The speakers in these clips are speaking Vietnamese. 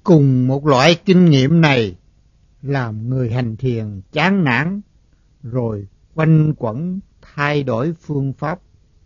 Cùng một loại kinh nghiệm này làm người hành thiền chán nản, rồi quanh quẩn thay đổi phương pháp.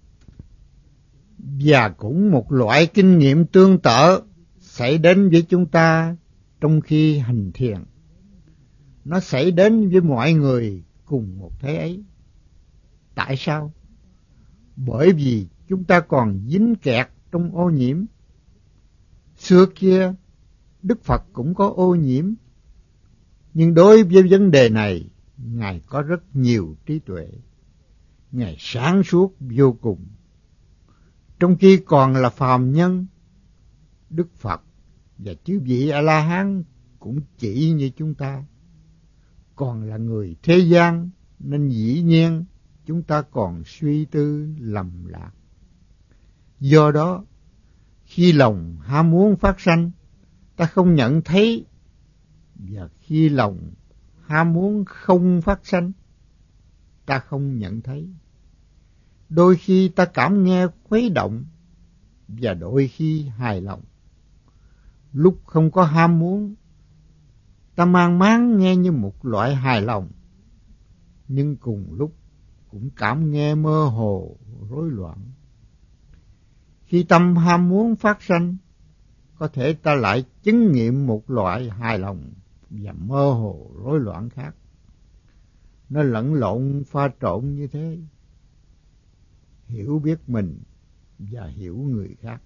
Và cũng một loại kinh nghiệm tương tự xảy đến với chúng ta trong khi hành thiền. Nó xảy đến với mọi người cùng một thế ấy. Tại sao? Bởi vì chúng ta còn dính kẹt trong ô nhiễm. Xưa kia, Đức Phật cũng có ô nhiễm, nhưng đối với vấn đề này, Ngài có rất nhiều trí tuệ. Ngài sáng suốt vô cùng. Trong khi còn là phàm nhân, Đức Phật và chư vị A-la-hán cũng chỉ như chúng ta. Còn là người thế gian, nên dĩ nhiên chúng ta còn suy tư lầm lạc. Do đó, khi lòng ham muốn phát sanh, ta không nhận thấy, và khi lòng ham muốn không phát sanh, ta không nhận thấy. Đôi khi ta cảm nghe khuấy động, và đôi khi hài lòng. Lúc không có ham muốn, ta mang máng nghe như một loại hài lòng, nhưng cùng lúc cũng cảm nghe mơ hồ, rối loạn. Khi tâm ham muốn phát sanh, có thể ta lại chứng nghiệm một loại hài lòng và mơ hồ rối loạn khác. Nó lẫn lộn pha trộn như thế. Hiểu biết mình và hiểu người khác.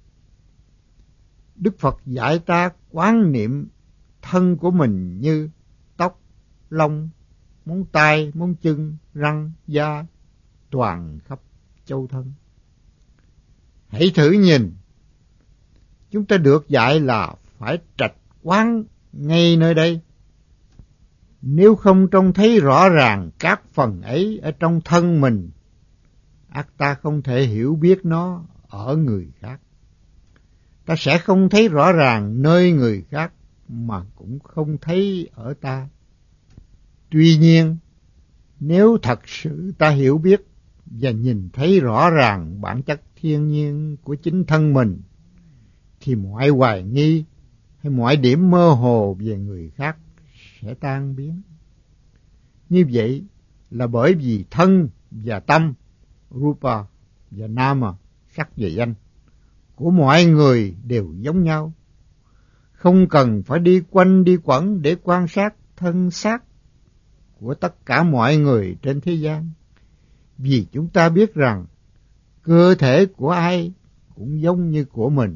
Đức Phật dạy ta quán niệm thân của mình như tóc, lông, móng tay, móng chân, răng, da, toàn khắp châu thân. Hãy thử nhìn, chúng ta được dạy là phải trạch quán ngay nơi đây. Nếu không trông thấy rõ ràng các phần ấy ở trong thân mình, ắt ta không thể hiểu biết nó ở người khác. Ta sẽ không thấy rõ ràng nơi người khác, mà cũng không thấy ở ta. Tuy nhiên, nếu thật sự ta hiểu biết và nhìn thấy rõ ràng bản chất thiên nhiên của chính thân mình, thì mọi hoài nghi hay mọi điểm mơ hồ về người khác sẽ tan biến. Như vậy là bởi vì thân và tâm, Rupa và Nama, sắc và danh, của mọi người đều giống nhau. Không cần phải đi quanh đi quẩn để quan sát thân xác của tất cả mọi người trên thế gian. Vì chúng ta biết rằng cơ thể của ai cũng giống như của mình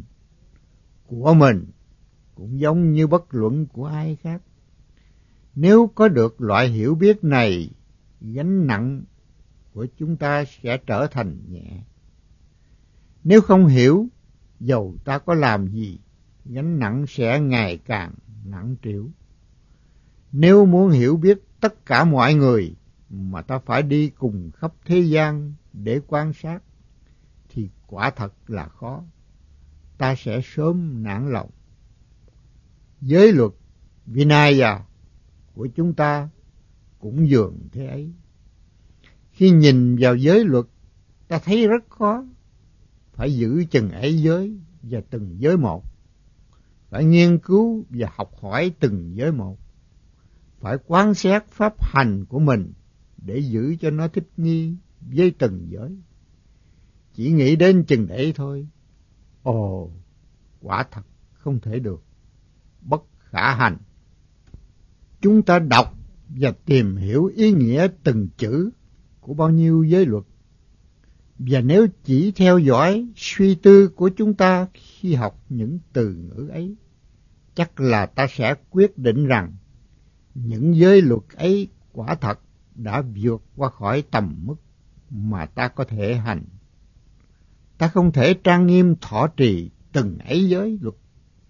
cũng giống như bất luận của ai khác. Nếu có được loại hiểu biết này, gánh nặng của chúng ta sẽ trở thành nhẹ. Nếu không hiểu, dầu ta có làm gì, gánh nặng sẽ ngày càng nặng trĩu. Nếu muốn hiểu biết tất cả mọi người mà ta phải đi cùng khắp thế gian để quan sát, thì quả thật là khó. Ta sẽ sớm nản lòng. Giới luật Vinaya của chúng ta cũng dường thế ấy. Khi nhìn vào giới luật, ta thấy rất khó. Phải giữ chừng ấy giới và từng giới một. Phải nghiên cứu và học hỏi từng giới một. Phải quan sát pháp hành của mình để giữ cho nó thích nghi với từng giới. Chỉ nghĩ đến chừng ấy thôi. Ồ, quả thật không thể được. Bất khả hành. Chúng ta đọc và tìm hiểu ý nghĩa từng chữ của bao nhiêu giới luật. Và nếu chỉ theo dõi suy tư của chúng ta khi học những từ ngữ ấy, chắc là ta sẽ quyết định rằng những giới luật ấy quả thật đã vượt qua khỏi tầm mức mà ta có thể hành. Ta không thể trang nghiêm thọ trì từng ấy giới luật.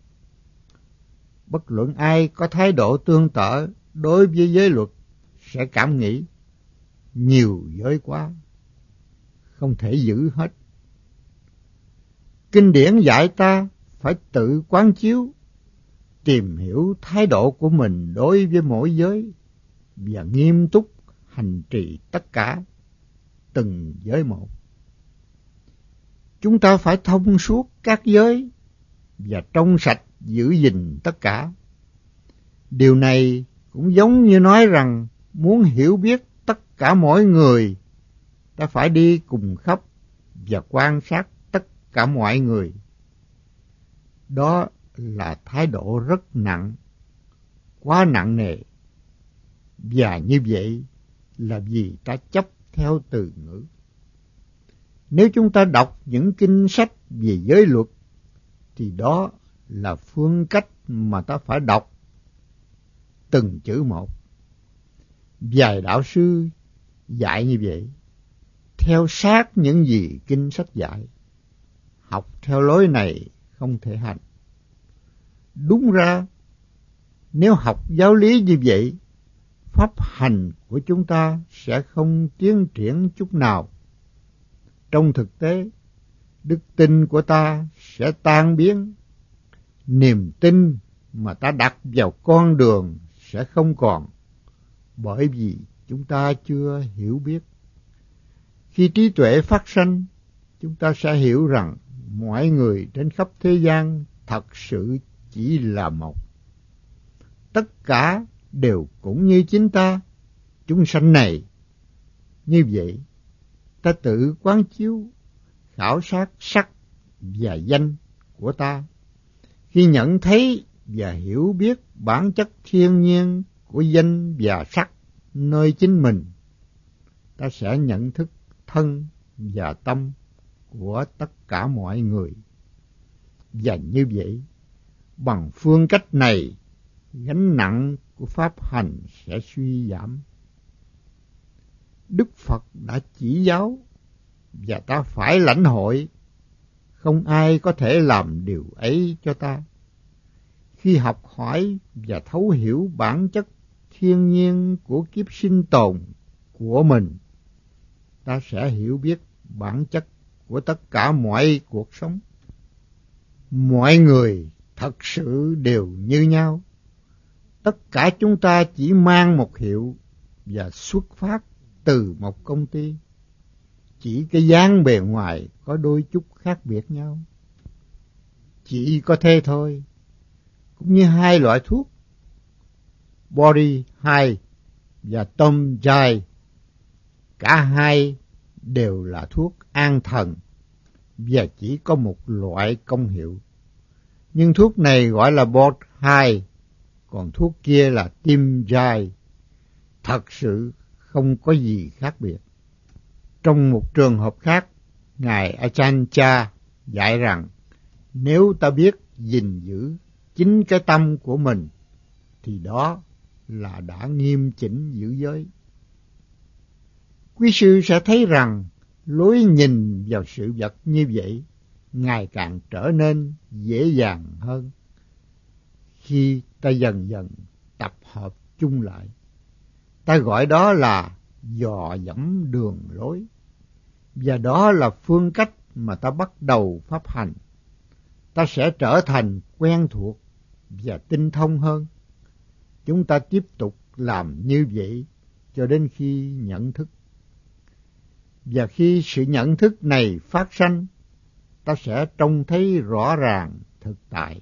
Bất luận ai có thái độ tương tự đối với giới luật sẽ cảm nghĩ nhiều giới quá, không thể giữ hết. Kinh điển dạy ta phải tự quán chiếu, tìm hiểu thái độ của mình đối với mỗi giới và nghiêm túc hành trì tất cả từng giới một. Chúng ta phải thông suốt các giới và trong sạch giữ gìn tất cả. Điều này cũng giống như nói rằng muốn hiểu biết tất cả mọi người, ta phải đi cùng khắp và quan sát tất cả mọi người. Đó là thái độ rất nặng, quá nặng nề. Và như vậy là vì ta chấp theo từ ngữ. Nếu chúng ta đọc những kinh sách về giới luật, thì đó là phương cách mà ta phải đọc từng chữ một. Vài đạo sư dạy như vậy, theo sát những gì kinh sách dạy. Học theo lối này không thể hành. Đúng ra, nếu học giáo lý như vậy, pháp hành của chúng ta sẽ không tiến triển chút nào. Trong thực tế, đức tin của ta sẽ tan biến. Niềm tin mà ta đặt vào con đường sẽ không còn, bởi vì chúng ta chưa hiểu biết. Khi trí tuệ phát sanh, chúng ta sẽ hiểu rằng mọi người trên khắp thế gian thật sự chỉ là một. Tất cả đều cũng như chính ta, chúng sanh này. Như vậy, ta tự quán chiếu, khảo sát sắc và danh của ta. Khi nhận thấy và hiểu biết bản chất thiên nhiên của danh và sắc nơi chính mình, ta sẽ nhận thức thân và tâm của tất cả mọi người. Và như vậy, bằng phương cách này, gánh nặng của pháp hành sẽ suy giảm. Đức Phật đã chỉ giáo và ta phải lãnh hội. Không ai có thể làm điều ấy cho ta. Khi học hỏi và thấu hiểu bản chất thiên nhiên của kiếp sinh tồn của mình, ta sẽ hiểu biết bản chất của tất cả mọi cuộc sống. Mọi người thật sự đều như nhau. Tất cả chúng ta chỉ mang một hiệu và xuất phát từ một công ty. Chỉ cái dáng bề ngoài có đôi chút khác biệt nhau. Chỉ có thế thôi. Cũng như hai loại thuốc, Body 2 và Tom Jai, cả hai đều là thuốc an thần và chỉ có một loại công hiệu. Nhưng thuốc này gọi là Body 2, còn thuốc kia là Tim Jai. Thật sự không có gì khác biệt. Trong một trường hợp khác, Ngài Ajahn Chah dạy rằng nếu ta biết gìn giữ chính cái tâm của mình, thì đó là đã nghiêm chỉnh giữ giới. Quý sư sẽ thấy rằng lối nhìn vào sự vật như vậy ngày càng trở nên dễ dàng hơn khi ta dần dần tập hợp chung lại. Ta gọi đó là dò dẫm đường lối, và đó là phương cách mà ta bắt đầu pháp hành. Ta sẽ trở thành quen thuộc và tinh thông hơn. Chúng ta tiếp tục làm như vậy cho đến khi nhận thức. Và khi sự nhận thức này phát sanh, ta sẽ trông thấy rõ ràng thực tại,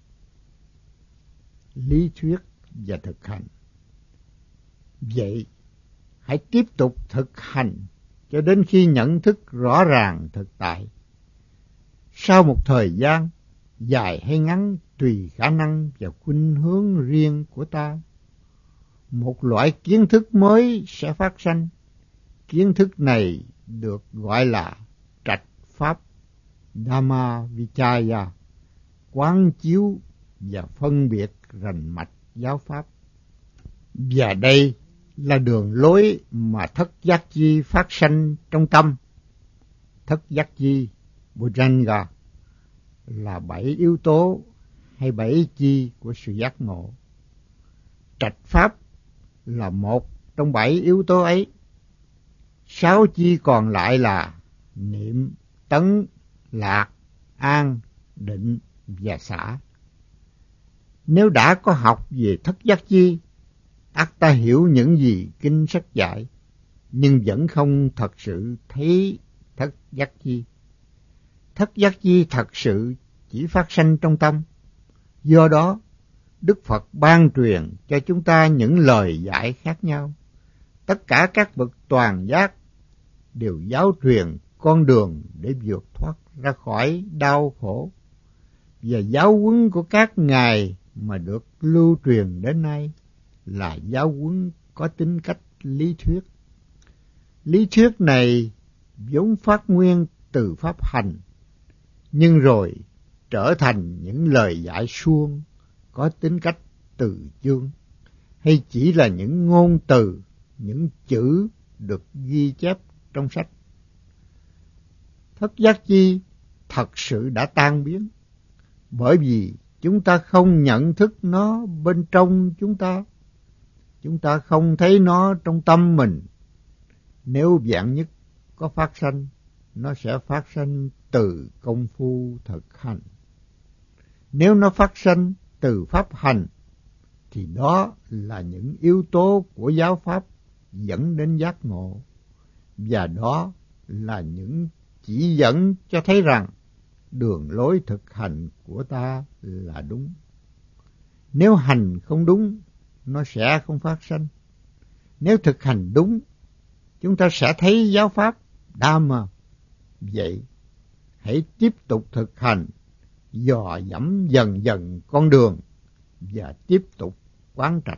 lý thuyết và thực hành. Vậy, hãy tiếp tục thực hành cho đến khi nhận thức rõ ràng thực tại. Sau một thời gian, dài hay ngắn tùy khả năng và khuynh hướng riêng của ta, một loại kiến thức mới sẽ phát sanh. Kiến thức này được gọi là trạch pháp Dhamma Vichaya, quán chiếu và phân biệt rành mạch giáo pháp. Và đây là đường lối mà thất giác chi phát sanh trong tâm. Thất giác chi Bojjhanga là 7 yếu tố hay 7 chi của sự giác ngộ. Trạch pháp là một trong 7 yếu tố ấy. 6 chi còn lại là niệm, tấn, lạc, an, định và xả. Nếu đã có học về thất giác chi, ắt ta hiểu những gì kinh sách dạy, nhưng vẫn không thật sự thấy thất giác chi. Thất giác chi thật sự chỉ phát sanh trong tâm. Do đó, Đức Phật ban truyền cho chúng ta những lời dạy khác nhau. Tất cả các bậc toàn giác đều giáo truyền con đường để vượt thoát ra khỏi đau khổ. Và giáo huấn của các ngài mà được lưu truyền đến nay là giáo huấn có tính cách lý thuyết. Lý thuyết này vốn phát nguyên từ pháp hành, nhưng rồi trở thành những lời dạy suông có tính cách từ chương, hay chỉ là những ngôn từ, những chữ được ghi chép trong sách. Thất giác chi thật sự đã tan biến, bởi vì chúng ta không nhận thức nó bên trong chúng ta không thấy nó trong tâm mình. Nếu vạn nhất có phát sanh, nó sẽ phát sanh từ công phu thực hành. Nếu nó phát sanh từ pháp hành, thì đó là những yếu tố của giáo pháp dẫn đến giác ngộ, và đó là những chỉ dẫn cho thấy rằng đường lối thực hành của ta là đúng. Nếu hành không đúng, nó sẽ không phát sanh. Nếu thực hành đúng, chúng ta sẽ thấy giáo pháp Dhamma. Vậy, hãy tiếp tục thực hành, dò dẫm dần dần con đường và tiếp tục quán trạch.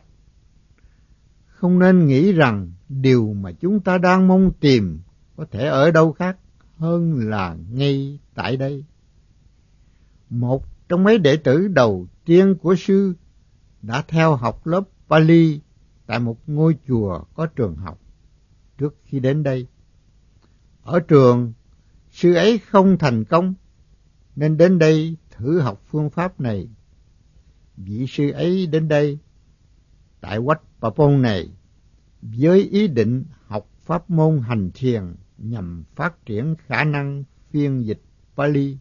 Không nên nghĩ rằng điều mà chúng ta đang mong tìm có thể ở đâu khác hơn là ngay tại đây. Một trong mấy đệ tử đầu tiên của sư đã theo học lớp Pali tại một ngôi chùa có trường học trước khi đến đây. Ở trường, sư ấy không thành công nên đến đây thử học phương pháp này. Vị sư ấy đến đây tại Wat Papong này với ý định học pháp môn hành thiền nhằm phát triển khả năng phiên dịch Pali.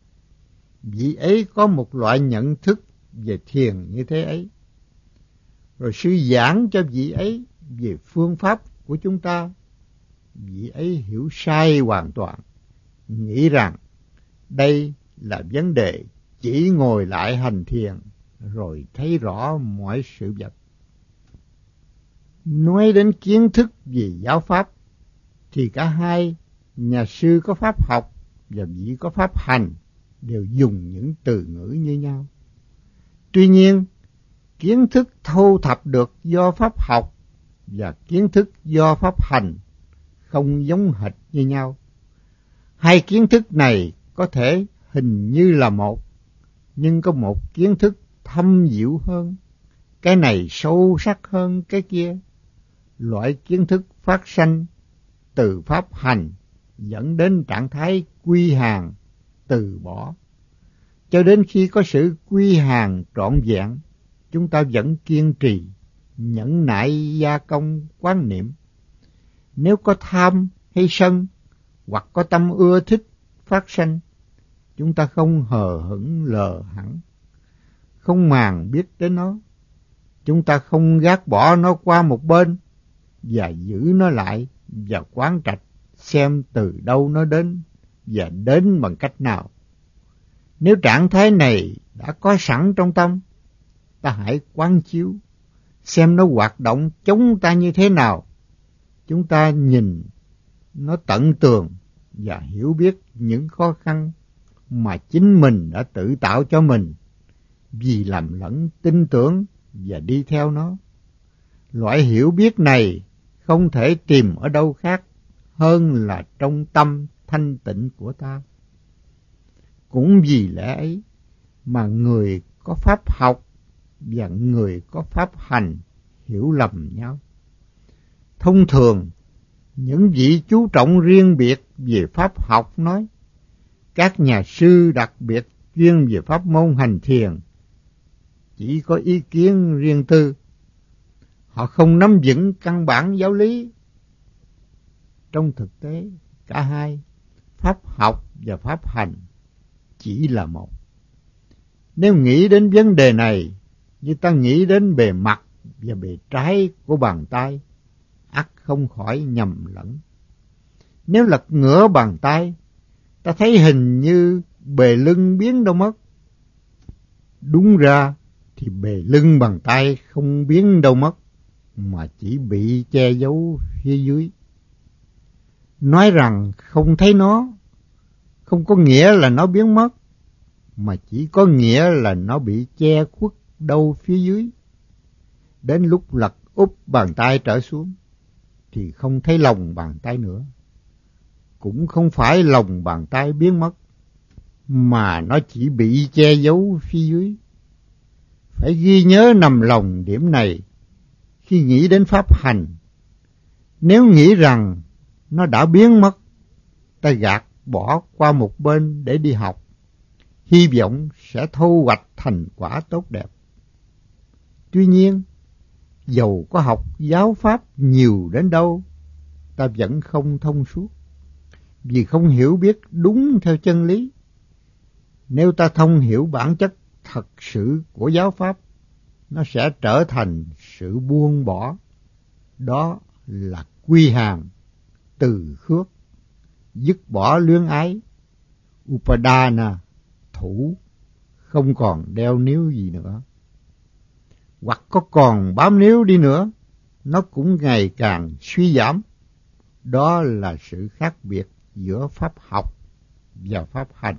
Vị ấy có một loại nhận thức về thiền như thế ấy. Rồi sư giảng cho vị ấy về phương pháp của chúng ta. Vị ấy hiểu sai hoàn toàn, nghĩ rằng đây là vấn đề chỉ ngồi lại hành thiền rồi thấy rõ mọi sự vật. Nói đến kiến thức về giáo pháp, thì cả hai, nhà sư có pháp học và vị có pháp hành, đều dùng những từ ngữ như nhau. Tuy nhiên, kiến thức thu thập được do pháp học và kiến thức do pháp hành không giống hệt như nhau. Hai kiến thức này có thể hình như là một, nhưng có một kiến thức thâm diệu hơn, cái này sâu sắc hơn cái kia. Loại kiến thức phát sanh từ pháp hành dẫn đến trạng thái quy hàng, từ bỏ. Cho đến khi có sự quy hàng trọn vẹn, chúng ta vẫn kiên trì, nhẫn nại gia công quán niệm. Nếu có tham hay sân, hoặc có tâm ưa thích phát sanh, chúng ta không hờ hững lờ hẳn, không màng biết đến nó. Chúng ta không gác bỏ nó qua một bên và giữ nó lại và quán trạch xem từ đâu nó đến và đến bằng cách nào. Nếu trạng thái này đã có sẵn trong tâm, ta hãy quán chiếu, xem nó hoạt động chống ta như thế nào. Chúng ta nhìn nó tận tường và hiểu biết những khó khăn mà chính mình đã tự tạo cho mình vì lầm lẫn tin tưởng và đi theo nó. Loại hiểu biết này không thể tìm ở đâu khác hơn là trong tâm thanh tịnh của ta. Cũng vì lẽ ấy mà người có pháp học và người có pháp hành hiểu lầm nhau. Thông thường, những vị chú trọng riêng biệt về pháp học nói, các nhà sư đặc biệt chuyên về pháp môn hành thiền chỉ có ý kiến riêng tư. Họ không nắm vững căn bản giáo lý. Trong thực tế, cả hai, pháp học và pháp hành, chỉ là một. Nếu nghĩ đến vấn đề này như ta nghĩ đến bề mặt và bề trái của bàn tay, ắt không khỏi nhầm lẫn. Nếu lật ngửa bàn tay, ta thấy hình như bề lưng biến đâu mất. Đúng ra thì bề lưng bàn tay không biến đâu mất, mà chỉ bị che giấu phía dưới. Nói rằng không thấy nó, không có nghĩa là nó biến mất, mà chỉ có nghĩa là nó bị che khuất đâu phía dưới. Đến lúc lật úp bàn tay trở xuống, thì không thấy lòng bàn tay nữa. Cũng không phải lòng bàn tay biến mất, mà nó chỉ bị che giấu phía dưới. Phải ghi nhớ nằm lòng điểm này khi nghĩ đến pháp hành. Nếu nghĩ rằng nó đã biến mất, ta gạt bỏ qua một bên để đi học, hy vọng sẽ thu hoạch thành quả tốt đẹp. Tuy nhiên, dầu có học giáo pháp nhiều đến đâu, ta vẫn không thông suốt, vì không hiểu biết đúng theo chân lý. Nếu ta thông hiểu bản chất thật sự của giáo pháp, nó sẽ trở thành sự buông bỏ. Đó là quy hàng, từ khước, dứt bỏ luyến ái, upadana, thủ, không còn đeo níu gì nữa. Hoặc có còn bám níu đi nữa, nó cũng ngày càng suy giảm. Đó là sự khác biệt giữa pháp học và pháp hành.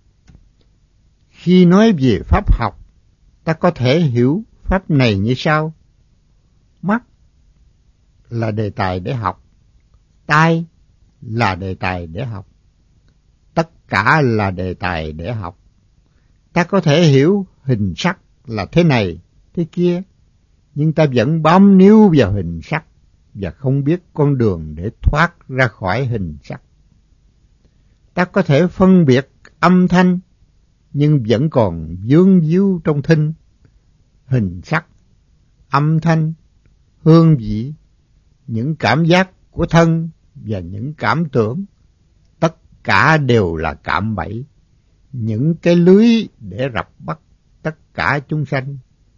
Khi nói về pháp học, ta có thể hiểu pháp này như sau. Mắt là đề tài để học, tai là đề tài để học, tất cả là đề tài để học. Ta có thể hiểu hình sắc là thế này, thế kia, nhưng ta vẫn bám níu vào hình sắc và không biết con đường để thoát ra khỏi hình sắc. Ta có thể phân biệt âm thanh, nhưng vẫn còn vướng víu trong thinh, hình sắc, âm thanh, hương vị, những cảm giác của thân và những cảm tưởng. Tất cả đều là cạm bẫy, những cái lưới để rập bắt tất cả chúng sanh.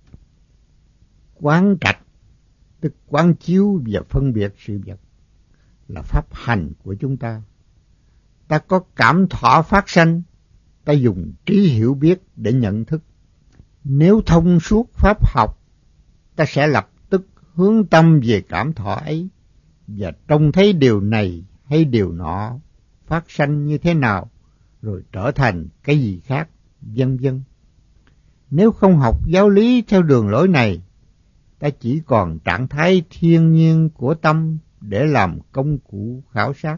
Quán trạch, tức quán chiếu và phân biệt sự vật, là pháp hành của chúng ta. Ta có cảm thọ phát sanh, ta dùng trí hiểu biết để nhận thức. Nếu thông suốt pháp học, ta sẽ lập tức hướng tâm về cảm thọ ấy, và trông thấy điều này hay điều nọ phát sanh như thế nào, rồi trở thành cái gì khác, vân vân. Nếu không học giáo lý theo đường lối này, ta chỉ còn trạng thái thiên nhiên của tâm để làm công cụ khảo sát.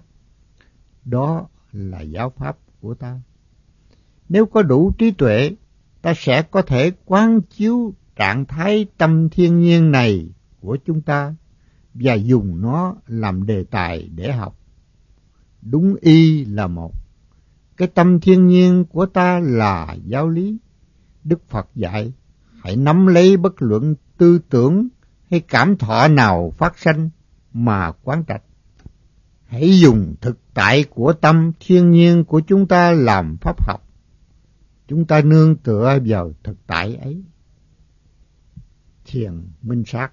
Đó là giáo pháp của ta. Nếu có đủ trí tuệ, ta sẽ có thể quán chiếu trạng thái tâm thiên nhiên này của chúng ta và dùng nó làm đề tài để học. Đúng y là một. Cái tâm thiên nhiên của ta là giáo lý. Đức Phật dạy, hãy nắm lấy bất luận tư tưởng hay cảm thọ nào phát sanh mà quán trạch. Hãy dùng thực tại của tâm thiên nhiên của chúng ta làm pháp học. Chúng ta nương tựa vào thực tại ấy. Thiền minh sát.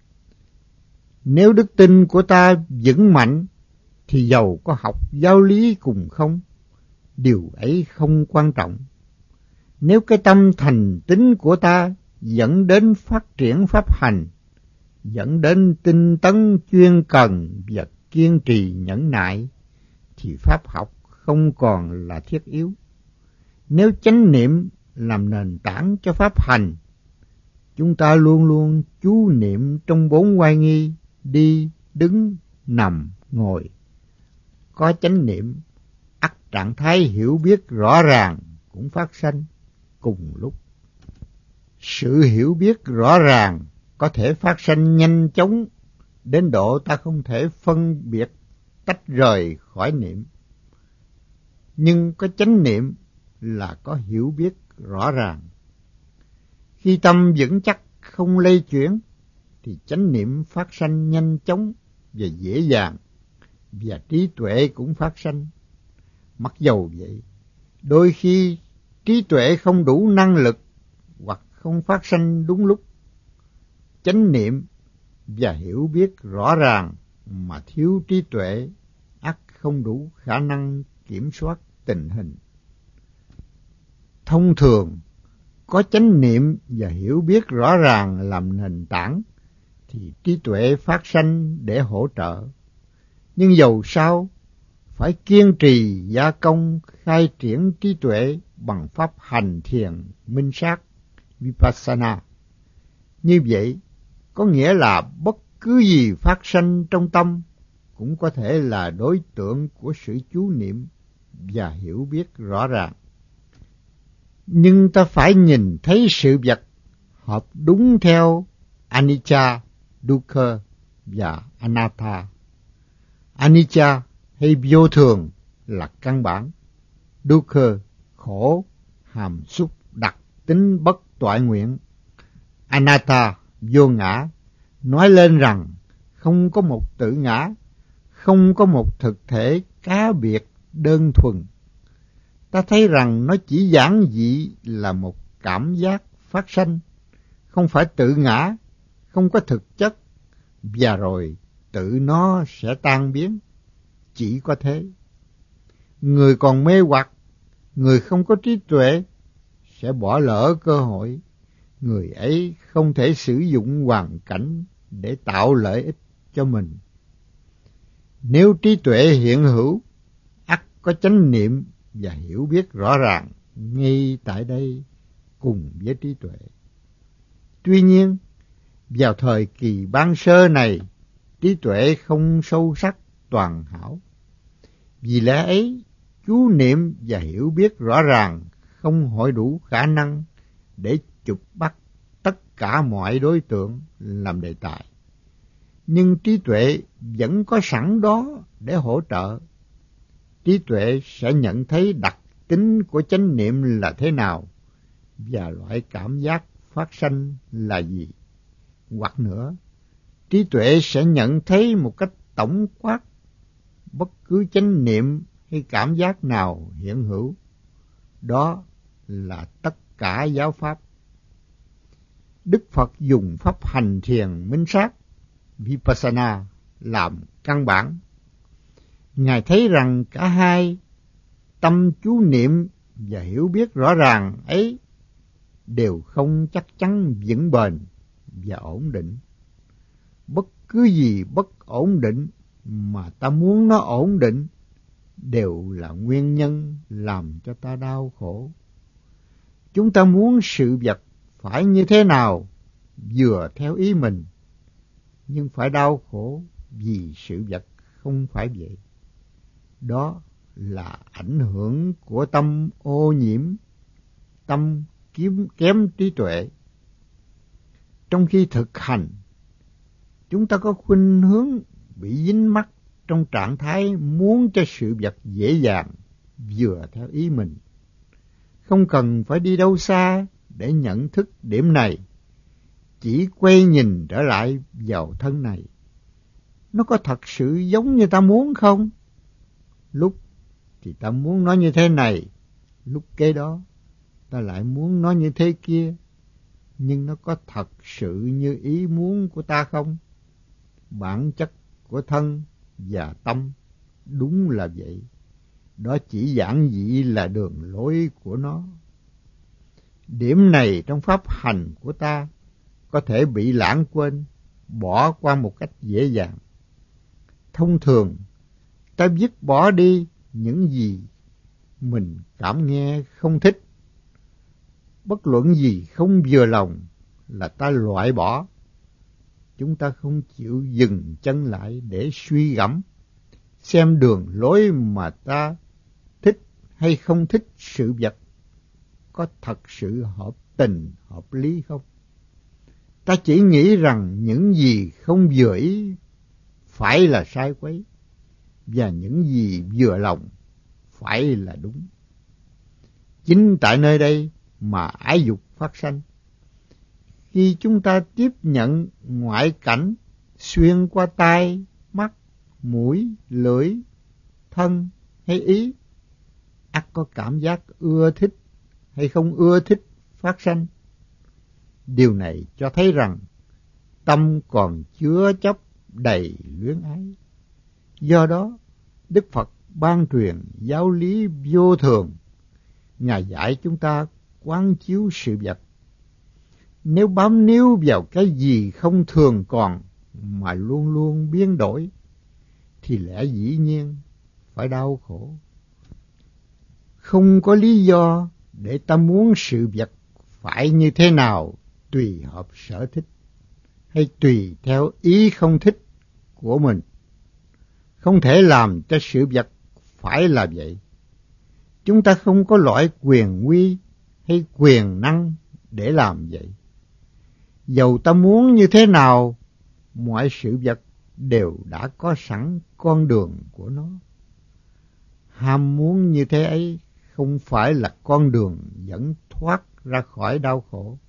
Nếu đức tin của ta vững mạnh, thì dầu có học giáo lý cùng không, điều ấy không quan trọng. Nếu cái tâm thành tín của ta dẫn đến phát triển pháp hành, dẫn đến tinh tấn chuyên cần và kiên trì nhẫn nại, thì pháp học không còn là thiết yếu. Nếu chánh niệm làm nền tảng cho pháp hành, chúng ta luôn luôn chú niệm trong 4 oai nghi, đi, đứng, nằm, ngồi. Có chánh niệm, ắt trạng thái hiểu biết rõ ràng cũng phát sanh cùng lúc. Sự hiểu biết rõ ràng có thể phát sanh nhanh chóng đến độ ta không thể phân biệt tách rời khỏi niệm. Nhưng có chánh niệm là có hiểu biết rõ ràng. Khi tâm vững chắc không lay chuyển, thì chánh niệm phát sanh nhanh chóng và dễ dàng, và trí tuệ cũng phát sanh. Mặc dầu vậy, đôi khi trí tuệ không đủ năng lực hoặc không phát sanh đúng lúc. Chánh niệm và hiểu biết rõ ràng mà thiếu trí tuệ ắt không đủ khả năng kiểm soát tình hình. Thông thường, có chánh niệm và hiểu biết rõ ràng làm nền tảng, thì trí tuệ phát sanh để hỗ trợ. Nhưng dầu sao, phải kiên trì gia công khai triển trí tuệ bằng pháp hành thiền minh sát Vipassana. Như vậy, có nghĩa là bất cứ gì phát sanh trong tâm cũng có thể là đối tượng của sự chú niệm và hiểu biết rõ ràng. Nhưng ta phải nhìn thấy sự vật hợp đúng theo Anicca, Dukkha và Anatta. Anicca hay vô thường là căn bản, Dukkha khổ hàm xúc đặc tính bất toại nguyện, Anatta vô ngã nói lên rằng không có một tự ngã, không có một thực thể cá biệt đơn thuần. Ta thấy rằng nó chỉ giản dị là một cảm giác phát sanh, không phải tự ngã, không có thực chất, và rồi tự nó sẽ tan biến. Chỉ có thế. Người còn mê hoặc, người không có trí tuệ sẽ bỏ lỡ cơ hội. Người ấy không thể sử dụng hoàn cảnh để tạo lợi ích cho mình. Nếu trí tuệ hiện hữu, ắt có chánh niệm và hiểu biết rõ ràng ngay tại đây cùng với trí tuệ. Tuy nhiên, vào thời kỳ ban sơ này, trí tuệ không sâu sắc toàn hảo. Vì lẽ ấy, chú niệm và hiểu biết rõ ràng không hội đủ khả năng để chụp bắt tất cả mọi đối tượng làm đề tài. Nhưng trí tuệ vẫn có sẵn đó để hỗ trợ. Trí tuệ sẽ nhận thấy đặc tính của chánh niệm là thế nào và loại cảm giác phát sanh là gì. Hoặc nữa, trí tuệ sẽ nhận thấy một cách tổng quát bất cứ chánh niệm hay cảm giác nào hiện hữu. Đó là tất cả giáo pháp. Đức Phật dùng pháp hành thiền minh sát Vipassana làm căn bản. Ngài thấy rằng cả hai, tâm chú niệm và hiểu biết rõ ràng ấy, đều không chắc chắn vững bền và ổn định. Bất cứ gì bất ổn định mà ta muốn nó ổn định đều là nguyên nhân làm cho ta đau khổ. Chúng ta muốn sự vật phải như thế nào vừa theo ý mình, nhưng phải đau khổ vì sự vật không phải vậy. Đó là ảnh hưởng của tâm ô nhiễm, tâm kém trí tuệ. Trong khi thực hành, chúng ta có khuynh hướng bị dính mắc trong trạng thái muốn cho sự vật dễ dàng vừa theo ý mình. Không cần phải đi đâu xa để nhận thức điểm này, chỉ quay nhìn trở lại vào thân này. Nó có thật sự giống như ta muốn không? Lúc thì ta muốn nó như thế này, lúc kế đó ta lại muốn nó như thế kia. Nhưng nó có thật sự như ý muốn của ta không? Bản chất của thân và tâm đúng là vậy. Đó chỉ giản dị là đường lối của nó. Điểm này trong pháp hành của ta có thể bị lãng quên, bỏ qua một cách dễ dàng. Thông thường, ta dứt bỏ đi những gì mình cảm nghe không thích. Bất luận gì không vừa lòng là ta loại bỏ. Chúng ta không chịu dừng chân lại để suy gẫm, xem đường lối mà ta thích hay không thích sự vật có thật sự hợp tình, hợp lý không. Ta chỉ nghĩ rằng những gì không vừa ý phải là sai quấy, và những gì vừa lòng phải là đúng. Chính tại nơi đây mà ái dục phát sanh. Khi chúng ta tiếp nhận ngoại cảnh xuyên qua tai, mắt, mũi, lưỡi, thân hay ý, ắt có cảm giác ưa thích hay không ưa thích phát sanh. Điều này cho thấy rằng tâm còn chứa chấp đầy luyến ái. Do đó, Đức Phật ban truyền giáo lý vô thường. Ngài dạy chúng ta quán chiếu sự vật. Nếu bám níu vào cái gì không thường còn mà luôn luôn biến đổi, thì lẽ dĩ nhiên phải đau khổ. Không có lý do để ta muốn sự vật phải như thế nào tùy hợp sở thích, hay tùy theo ý không thích của mình. Không thể làm cho sự vật phải là vậy. Chúng ta không có loại quyền uy hay quyền năng để làm vậy. Dầu ta muốn như thế nào, mọi sự vật đều đã có sẵn con đường của nó. Ham muốn như thế ấy không phải là con đường dẫn thoát ra khỏi đau khổ.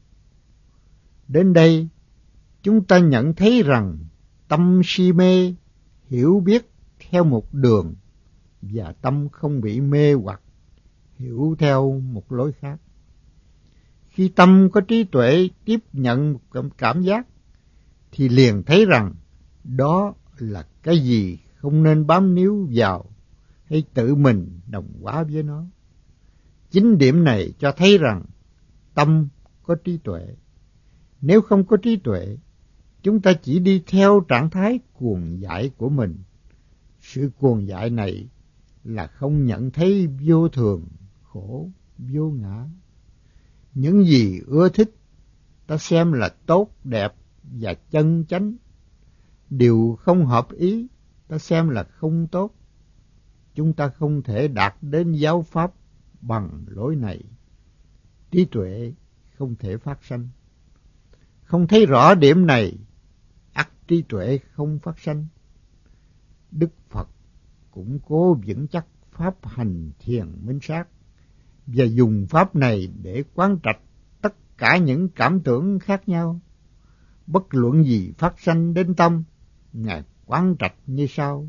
Đến đây, chúng ta nhận thấy rằng tâm si mê, hiểu biết theo một đường, và tâm không bị mê hoặc, hiểu theo một lối khác. Khi tâm có trí tuệ tiếp nhận một cảm giác, thì liền thấy rằng đó là cái gì không nên bám níu vào, hay tự mình đồng hóa với nó. Chính điểm này cho thấy rằng tâm có trí tuệ. Nếu không có trí tuệ, chúng ta chỉ đi theo trạng thái cuồng dại của mình. Sự cuồng dại này là không nhận thấy vô thường, khổ, vô ngã. Những gì ưa thích, ta xem là tốt, đẹp và chân chánh. Điều không hợp ý, ta xem là không tốt. Chúng ta không thể đạt đến giáo pháp bằng lối này. Trí tuệ không thể phát sanh. Không thấy rõ điểm này, ắt trí tuệ không phát sanh. Đức Phật củng cố vững chắc pháp hành thiền minh sát, và dùng pháp này để quán trạch tất cả những cảm tưởng khác nhau. Bất luận gì phát sanh đến tâm, Ngài quán trạch như sau: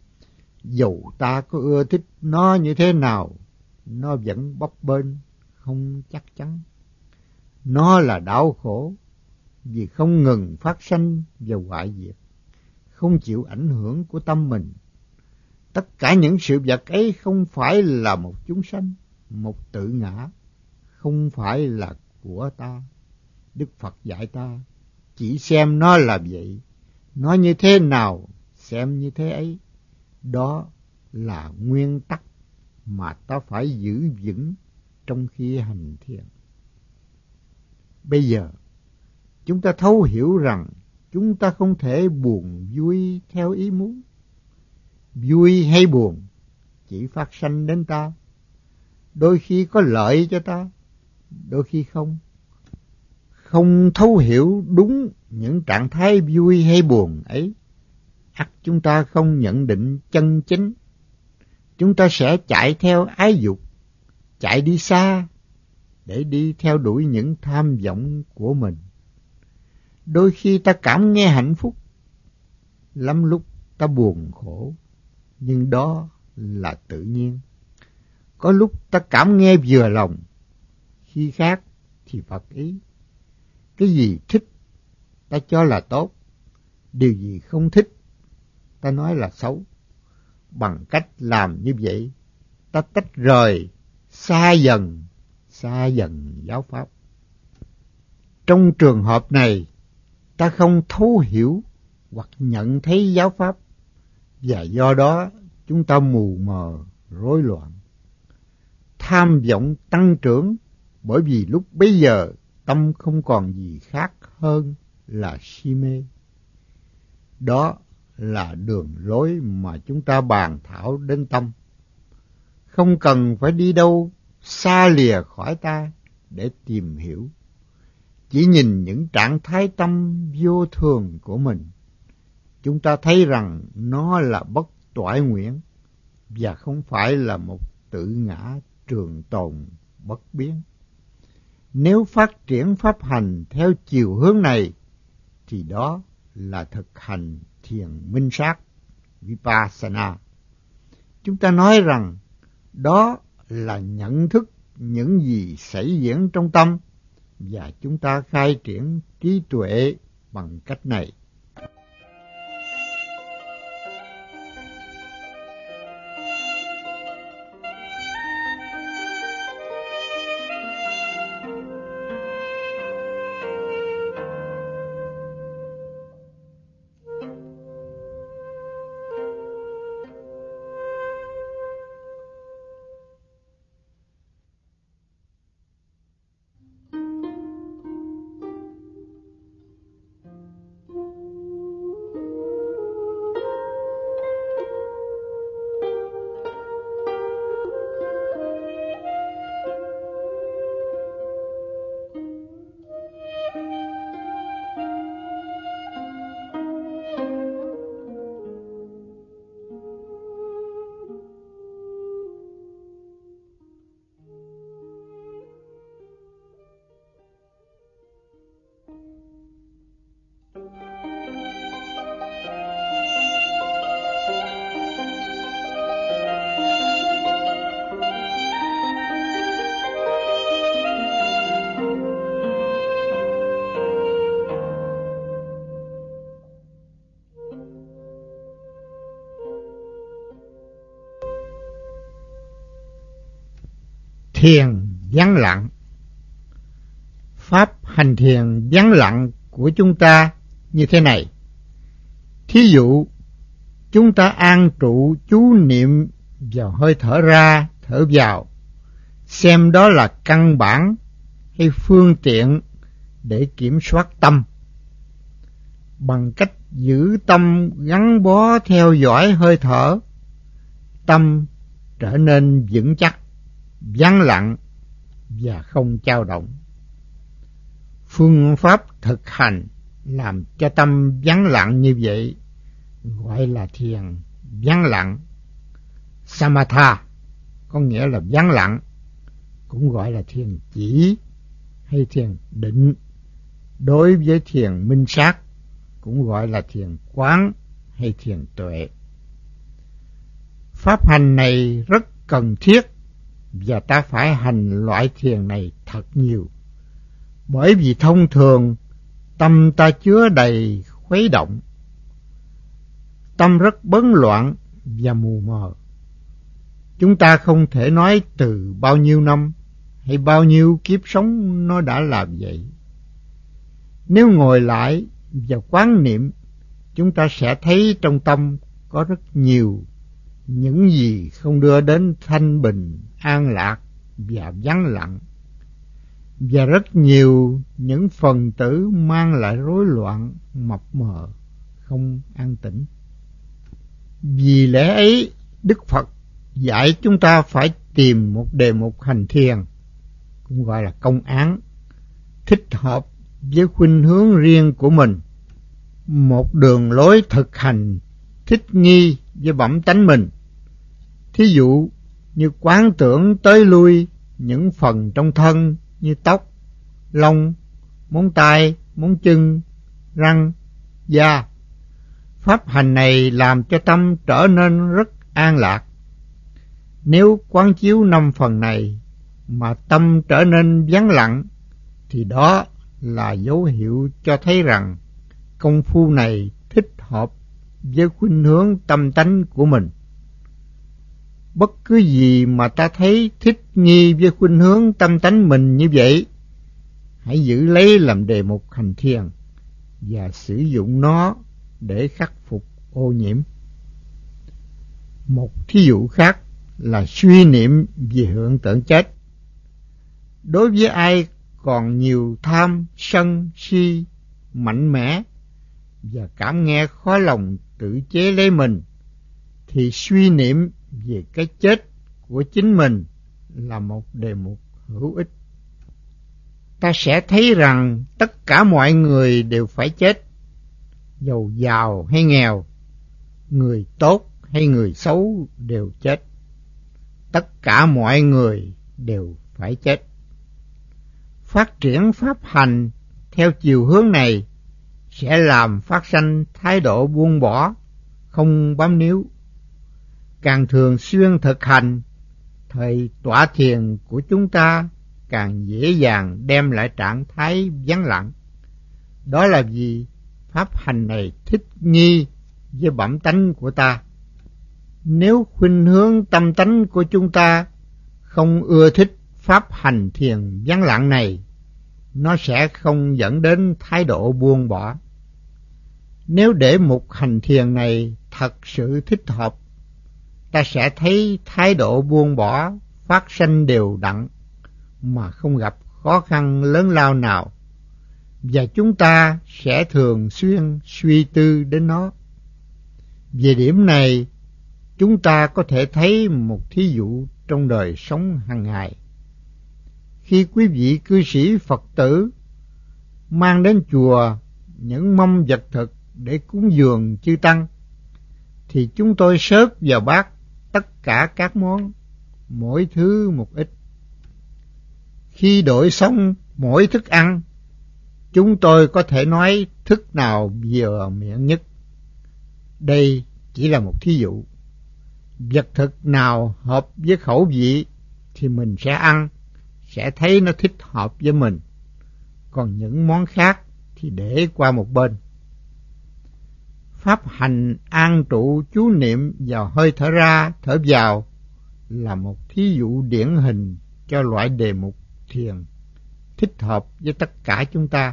dầu ta có ưa thích nó như thế nào, nó vẫn bấp bênh, không chắc chắn. Nó là đau khổ, vì không ngừng phát sanh và hoại diệt, không chịu ảnh hưởng của tâm mình. Tất cả những sự vật ấy không phải là một chúng sanh, một tự ngã, không phải là của ta. Đức Phật dạy ta chỉ xem nó là vậy, nó như thế nào xem như thế ấy. Đó là nguyên tắc mà ta phải giữ vững trong khi hành thiền. Bây giờ chúng ta thấu hiểu rằng chúng ta không thể buồn vui theo ý muốn. Vui hay buồn chỉ phát sanh đến ta, đôi khi có lợi cho ta, đôi khi không. Không thấu hiểu đúng những trạng thái vui hay buồn ấy, ắt chúng ta không nhận định chân chính. Chúng ta sẽ chạy theo ái dục, chạy đi xa để đi theo đuổi những tham vọng của mình. Đôi khi ta cảm nghe hạnh phúc, lắm lúc ta buồn khổ, nhưng đó là tự nhiên. Có lúc ta cảm nghe vừa lòng, khi khác thì phật ý. Cái gì thích ta cho là tốt, điều gì không thích ta nói là xấu. Bằng cách làm như vậy, ta tách rời, xa dần giáo pháp. Trong trường hợp này, ta không thấu hiểu hoặc nhận thấy giáo pháp, và do đó chúng ta mù mờ, rối loạn. Tham vọng tăng trưởng, bởi vì lúc bấy giờ tâm không còn gì khác hơn là si mê. Đó là đường lối mà chúng ta bàn thảo đến tâm. Không cần phải đi đâu xa lìa khỏi ta để tìm hiểu. Chỉ nhìn những trạng thái tâm vô thường của mình, chúng ta thấy rằng nó là bất toại nguyện và không phải là một tự ngã trường tồn bất biến. Nếu phát triển pháp hành theo chiều hướng này, thì đó là thực hành thiền minh sát, Vipassana. Chúng ta nói rằng đó là nhận thức những gì xảy diễn trong tâm, và chúng ta khai triển trí tuệ bằng cách này. Thiền vắng lặng. Pháp hành thiền vắng lặng của chúng ta như thế này. Thí dụ, chúng ta an trụ chú niệm vào hơi thở ra, thở vào, xem đó là căn bản hay phương tiện để kiểm soát tâm. Bằng cách giữ tâm gắn bó theo dõi hơi thở, tâm trở nên vững chắc, vắng lặng và không dao động. Phương pháp thực hành làm cho tâm vắng lặng như vậy gọi là thiền vắng lặng. Samatha có nghĩa là vắng lặng, cũng gọi là thiền chỉ hay thiền định. Đối với thiền minh sát cũng gọi là thiền quán hay thiền tuệ. Pháp hành này rất cần thiết và ta phải hành loại thiền này thật nhiều. Bởi vì thông thường tâm ta chứa đầy khuấy động, tâm rất bấn loạn và mù mờ. Chúng ta không thể nói từ bao nhiêu năm hay bao nhiêu kiếp sống nó đã làm vậy. Nếu ngồi lại và quán niệm, chúng ta sẽ thấy trong tâm có rất nhiều những gì không đưa đến thanh bình, an lạc và vắng lặng, và rất nhiều những phần tử mang lại rối loạn, mập mờ, không an tĩnh. Vì lẽ ấy, Đức Phật dạy chúng ta phải tìm một đề mục hành thiền, cũng gọi là công án, thích hợp với khuynh hướng riêng của mình, một đường lối thực hành thích nghi với bẩm tánh mình. Thí dụ như quán tưởng tới lui những phần trong thân như tóc, lông, móng tay, móng chân, răng, da. Pháp hành này làm cho tâm trở nên rất an lạc. Nếu quán chiếu 5 phần này mà tâm trở nên vắng lặng, thì đó là dấu hiệu cho thấy rằng công phu này thích hợp với khuynh hướng tâm tánh của mình. Bất cứ gì mà ta thấy thích nghi với khuynh hướng tâm tánh mình như vậy, hãy giữ lấy làm đề mục hành thiền và sử dụng nó để khắc phục ô nhiễm. Một thí dụ khác là suy niệm về hiện tượng chết. Đối với ai còn nhiều tham, sân, si, mạnh mẽ và cảm nghe khó lòng tự chế lấy mình, thì suy niệm về cái chết của chính mình là một đề mục hữu ích. Ta sẽ thấy rằng tất cả mọi người đều phải chết, giàu giàu hay nghèo, người tốt hay người xấu đều chết. Tất cả mọi người đều phải chết. Phát triển pháp hành theo chiều hướng này sẽ làm phát sanh thái độ buông bỏ, không bám níu. Càng thường xuyên thực hành, thời tọa thiền của chúng ta càng dễ dàng đem lại trạng thái vắng lặng. Đó là vì pháp hành này thích nghi với bẩm tánh của ta. Nếu khuynh hướng tâm tánh của chúng ta không ưa thích pháp hành thiền vắng lặng này, nó sẽ không dẫn đến thái độ buông bỏ. Nếu để mục hành thiền này thật sự thích hợp, ta sẽ thấy thái độ buông bỏ phát sanh đều đặn mà không gặp khó khăn lớn lao nào, và chúng ta sẽ thường xuyên suy tư đến nó. Về điểm này, chúng ta có thể thấy một thí dụ trong đời sống hàng ngày. Khi quý vị cư sĩ Phật tử mang đến chùa những mâm vật thực để cúng dường chư tăng, thì chúng tôi xớt vào bát tất cả các món, mỗi thứ một ít. Khi đổi xong mỗi thức ăn, chúng tôi có thể nói thức nào vừa miệng nhất. Đây chỉ là một thí dụ. Vật thực nào hợp với khẩu vị thì mình sẽ ăn, sẽ thấy nó thích hợp với mình. Còn những món khác thì để qua một bên. Pháp hành an trụ chú niệm vào hơi thở ra, thở vào là một thí dụ điển hình cho loại đề mục thiền thích hợp với tất cả chúng ta.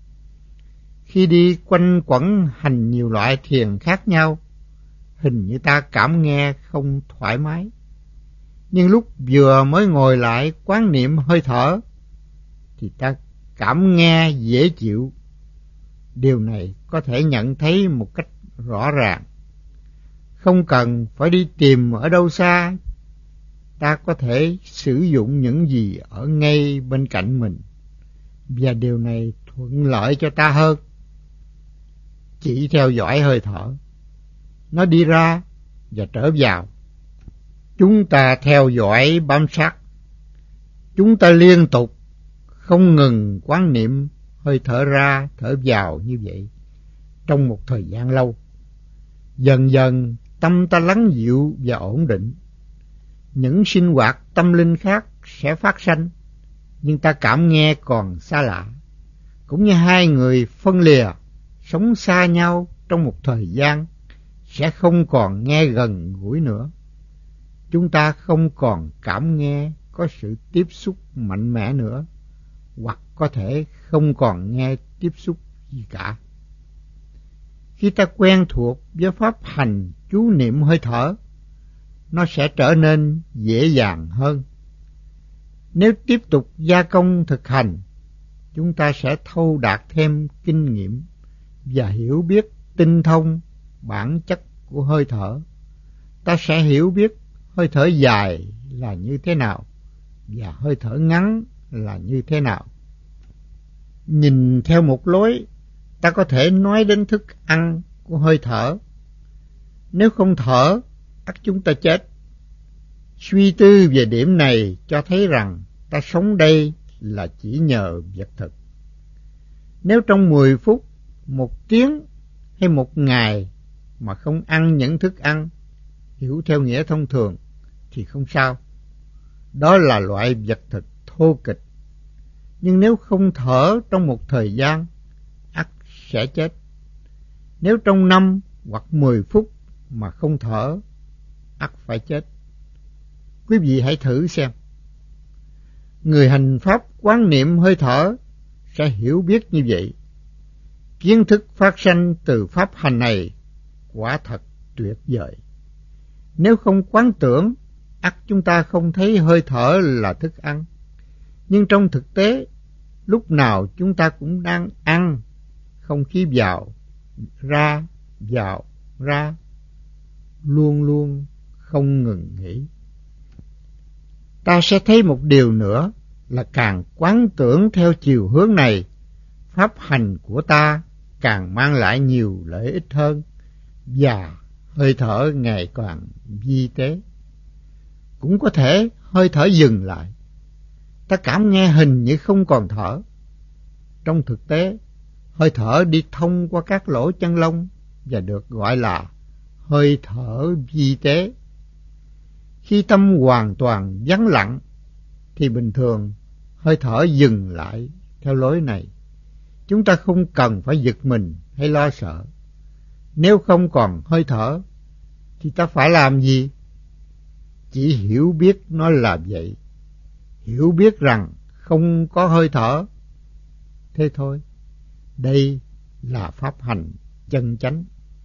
Khi đi quanh quẩn hành nhiều loại thiền khác nhau, hình như ta cảm nghe không thoải mái. Nhưng lúc vừa mới ngồi lại quán niệm hơi thở, thì ta cảm nghe dễ chịu. Điều này có thể nhận thấy một cách rõ ràng. Không cần phải đi tìm ở đâu xa, ta có thể sử dụng những gì ở ngay bên cạnh mình, và điều này thuận lợi cho ta hơn. Chỉ theo dõi hơi thở, nó đi ra và trở vào. Chúng ta theo dõi bám sát. Chúng ta liên tục không ngừng quán niệm hơi thở ra thở vào như vậy trong một thời gian lâu. Dần dần tâm ta lắng dịu và ổn định. Những sinh hoạt tâm linh khác sẽ phát sanh, nhưng ta cảm nghe còn xa lạ. Cũng như hai người phân lìa, sống xa nhau trong một thời gian, sẽ không còn nghe gần gũi nữa. Chúng ta không còn cảm nghe có sự tiếp xúc mạnh mẽ nữa, hoặc có thể không còn nghe tiếp xúc gì cả. Khi ta quen thuộc với pháp hành chú niệm hơi thở, nó sẽ trở nên dễ dàng hơn. Nếu tiếp tục gia công thực hành, chúng ta sẽ thâu đạt thêm kinh nghiệm và hiểu biết tinh thông bản chất của hơi thở. Ta sẽ hiểu biết hơi thở dài là như thế nào và hơi thở ngắn là như thế nào. Nhìn theo một lối, ta có thể nói đến thức ăn của hơi thở. Nếu không thở, ắt chúng ta chết. Suy tư về điểm này cho thấy rằng ta sống đây là chỉ nhờ vật thực. Nếu trong 10 phút, 1 tiếng hay 1 ngày mà không ăn những thức ăn, hiểu theo nghĩa thông thường, thì không sao. Đó là loại vật thực thô kịch. Nhưng nếu không thở trong một thời gian, ắt sẽ chết. Nếu trong 5 hoặc 10 phút mà không thở, ắt phải chết. Quý vị hãy thử xem. Người hành pháp quán niệm hơi thở sẽ hiểu biết như vậy. Kiến thức phát sanh từ pháp hành này quả thật tuyệt vời. Nếu không quán tưởng, ắt chúng ta không thấy hơi thở là thức ăn. Nhưng trong thực tế, lúc nào chúng ta cũng đang ăn, không khí vào, ra, luôn luôn không ngừng nghỉ. Ta sẽ thấy một điều nữa là càng quán tưởng theo chiều hướng này, pháp hành của ta càng mang lại nhiều lợi ích hơn và hơi thở ngày càng vi tế. Cũng có thể hơi thở dừng lại, ta cảm nghe hình như không còn thở. Trong thực tế, hơi thở đi thông qua các lỗ chân lông và được gọi là hơi thở vi tế. Khi tâm hoàn toàn vắng lặng thì bình thường hơi thở dừng lại theo lối này. Chúng ta không cần phải giật mình hay lo sợ. Nếu không còn hơi thở thì ta phải làm gì? Chỉ hiểu biết nó là vậy. Hiểu biết rằng không có hơi thở. Thế thôi. Đây là pháp hành chân chánh.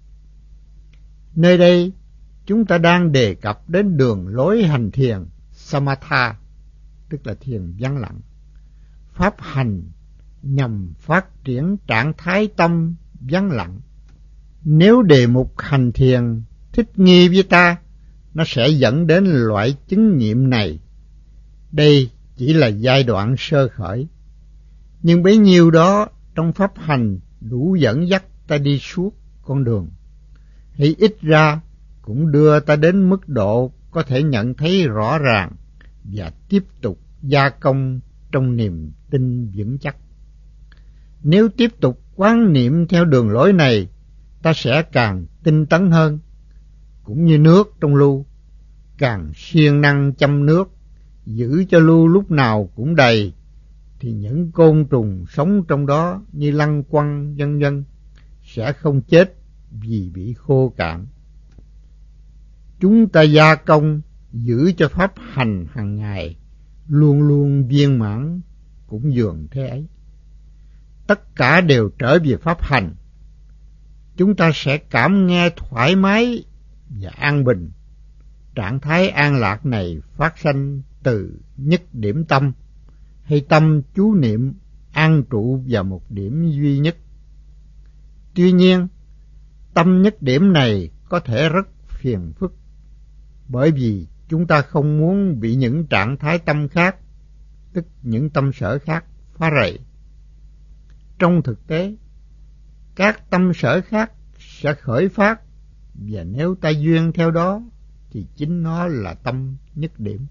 Nơi đây chúng ta đang đề cập đến đường lối hành thiền Samatha, tức là thiền vắng lặng. Pháp hành nhằm phát triển trạng thái tâm vắng lặng. Nếu đề mục hành thiền thích nghi với ta, nó sẽ dẫn đến loại chứng nghiệm này. Đây chỉ là giai đoạn sơ khởi, nhưng bấy nhiêu đó trong pháp hành đủ dẫn dắt ta đi suốt con đường, hay ít ra cũng đưa ta đến mức độ có thể nhận thấy rõ ràng và tiếp tục gia công trong niềm tin vững chắc. Nếu tiếp tục quán niệm theo đường lối này, ta sẽ càng tinh tấn hơn. Cũng như nước trong lu, càng siêng năng chăm nước, giữ cho lu lúc nào cũng đầy, thì những côn trùng sống trong đó như lăng quăng vân vân sẽ không chết vì bị khô cạn. Chúng ta gia công giữ cho pháp hành hàng ngày luôn luôn viên mãn cũng dường thế ấy. Tất cả đều trở về pháp hành. Chúng ta sẽ cảm nghe thoải mái và an bình. Trạng thái an lạc này phát sanh từ nhất điểm tâm, hay tâm chú niệm an trụ vào một điểm duy nhất. Tuy nhiên, tâm nhất điểm này có thể rất phiền phức, bởi vì chúng ta không muốn bị những trạng thái tâm khác, tức những tâm sở khác, phá rầy. Trong thực tế, các tâm sở khác sẽ khởi phát, và nếu ta duyên theo đó, thì chính nó là tâm nhất điểm.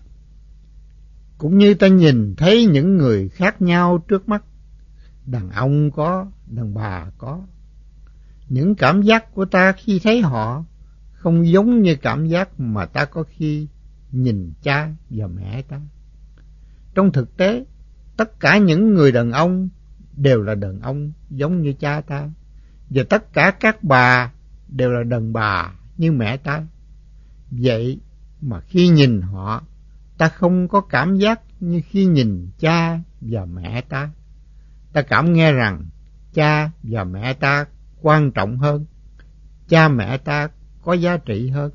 Cũng như ta nhìn thấy những người khác nhau trước mắt, đàn ông có, đàn bà có. Những cảm giác của ta khi thấy họ không giống như cảm giác mà ta có khi nhìn cha và mẹ ta. Trong thực tế, tất cả những người đàn ông đều là đàn ông giống như cha ta, và tất cả các bà đều là đàn bà như mẹ ta. Vậy mà khi nhìn họ, ta không có cảm giác như khi nhìn cha và mẹ ta. Ta cảm nghe rằng cha và mẹ ta quan trọng hơn, cha mẹ ta có giá trị hơn.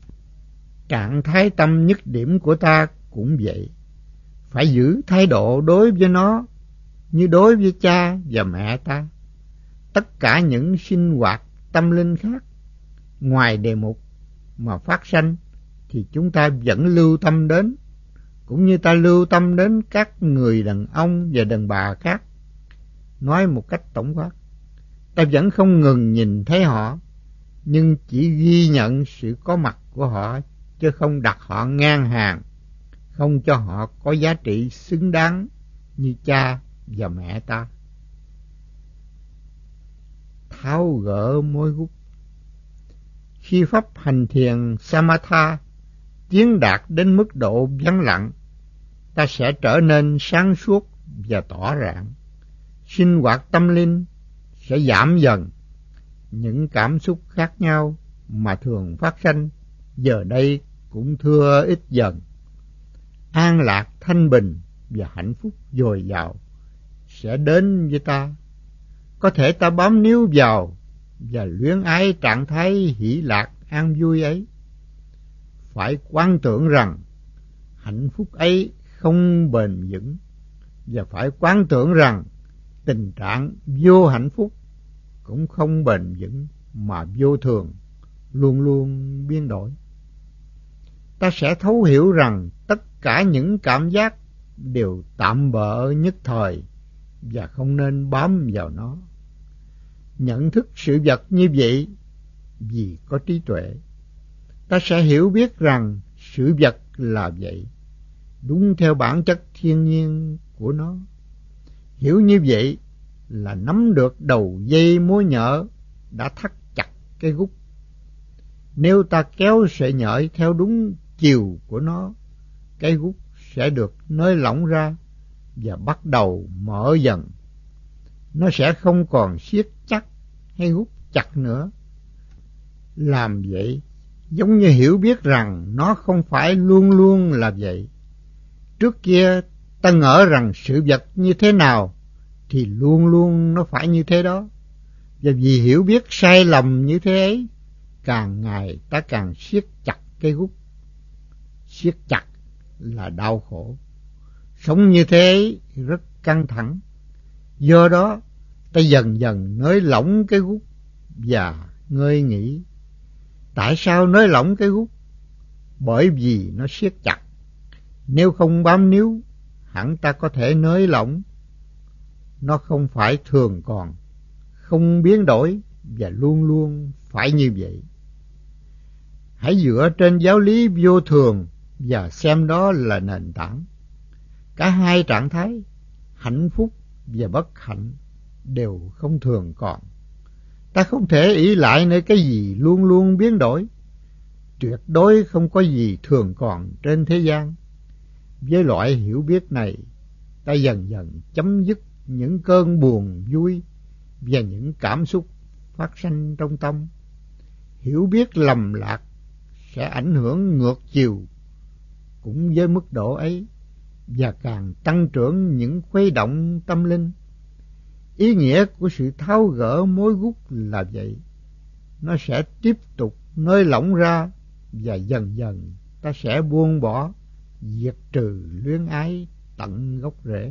Trạng thái tâm nhất điểm của ta cũng vậy, phải giữ thái độ đối với nó như đối với cha và mẹ ta. Tất cả những sinh hoạt tâm linh khác ngoài đề mục mà phát sanh thì chúng ta vẫn lưu tâm đến, cũng như ta lưu tâm đến các người đàn ông và đàn bà khác. Nói một cách tổng quát, ta vẫn không ngừng nhìn thấy họ, nhưng chỉ ghi nhận sự có mặt của họ, chứ không đặt họ ngang hàng, không cho họ có giá trị xứng đáng như cha và mẹ ta. Tháo gỡ mối gút. Khi pháp hành thiền Samatha tiến đạt đến mức độ vắng lặng, ta sẽ trở nên sáng suốt và tỏ rạng. Sinh hoạt tâm linh sẽ giảm dần. Những cảm xúc khác nhau mà thường phát sanh giờ đây cũng thưa ít dần. An lạc, thanh bình và hạnh phúc dồi dào sẽ đến với ta. Có thể ta bám níu vào và luyến ái trạng thái hỷ lạc an vui ấy. Phải quán tưởng rằng hạnh phúc ấy không bền vững, và phải quán tưởng rằng tình trạng vô hạnh phúc cũng không bền vững mà vô thường, luôn luôn biến đổi. Ta sẽ thấu hiểu rằng tất cả những cảm giác đều tạm bợ nhất thời và không nên bám vào nó. Nhận thức sự vật như vậy vì có trí tuệ, ta sẽ hiểu biết rằng sự vật là vậy, đúng theo bản chất thiên nhiên của nó. Hiểu như vậy là nắm được đầu dây mối nhợ đã thắt chặt cái gút. Nếu ta kéo sợi nhợ theo đúng chiều của nó, cái gút sẽ được nới lỏng ra và bắt đầu mở dần. Nó sẽ không còn siết chắc hay gút chặt nữa. Làm vậy giống như hiểu biết rằng nó không phải luôn luôn là vậy. Trước kia ta ngỡ rằng sự vật như thế nào thì luôn luôn nó phải như thế đó. Và vì hiểu biết sai lầm như thế ấy, càng ngày ta càng siết chặt cây gút. Siết chặt là đau khổ. Sống như thế ấy rất căng thẳng. Do đó ta dần dần nới lỏng cái gút và ngơi nghĩ. Tại sao nới lỏng cái gút? Bởi vì nó siết chặt. Nếu không bám níu, hẳn ta có thể nới lỏng. Nó không phải thường còn, không biến đổi và luôn luôn phải như vậy. Hãy dựa trên giáo lý vô thường và xem đó là nền tảng. Cả hai trạng thái, hạnh phúc và bất hạnh, đều không thường còn. Ta không thể ỷ lại nơi cái gì luôn luôn biến đổi. Tuyệt đối không có gì thường còn trên thế gian. Với loại hiểu biết này, ta dần dần chấm dứt những cơn buồn vui và những cảm xúc phát sanh trong tâm. Hiểu biết lầm lạc sẽ ảnh hưởng ngược chiều cũng với mức độ ấy, và càng tăng trưởng những khuấy động tâm linh. Ý nghĩa của sự tháo gỡ mối gút là vậy. Nó sẽ tiếp tục nới lỏng ra và dần dần ta sẽ buông bỏ, diệt trừ luyến ái tận gốc rễ.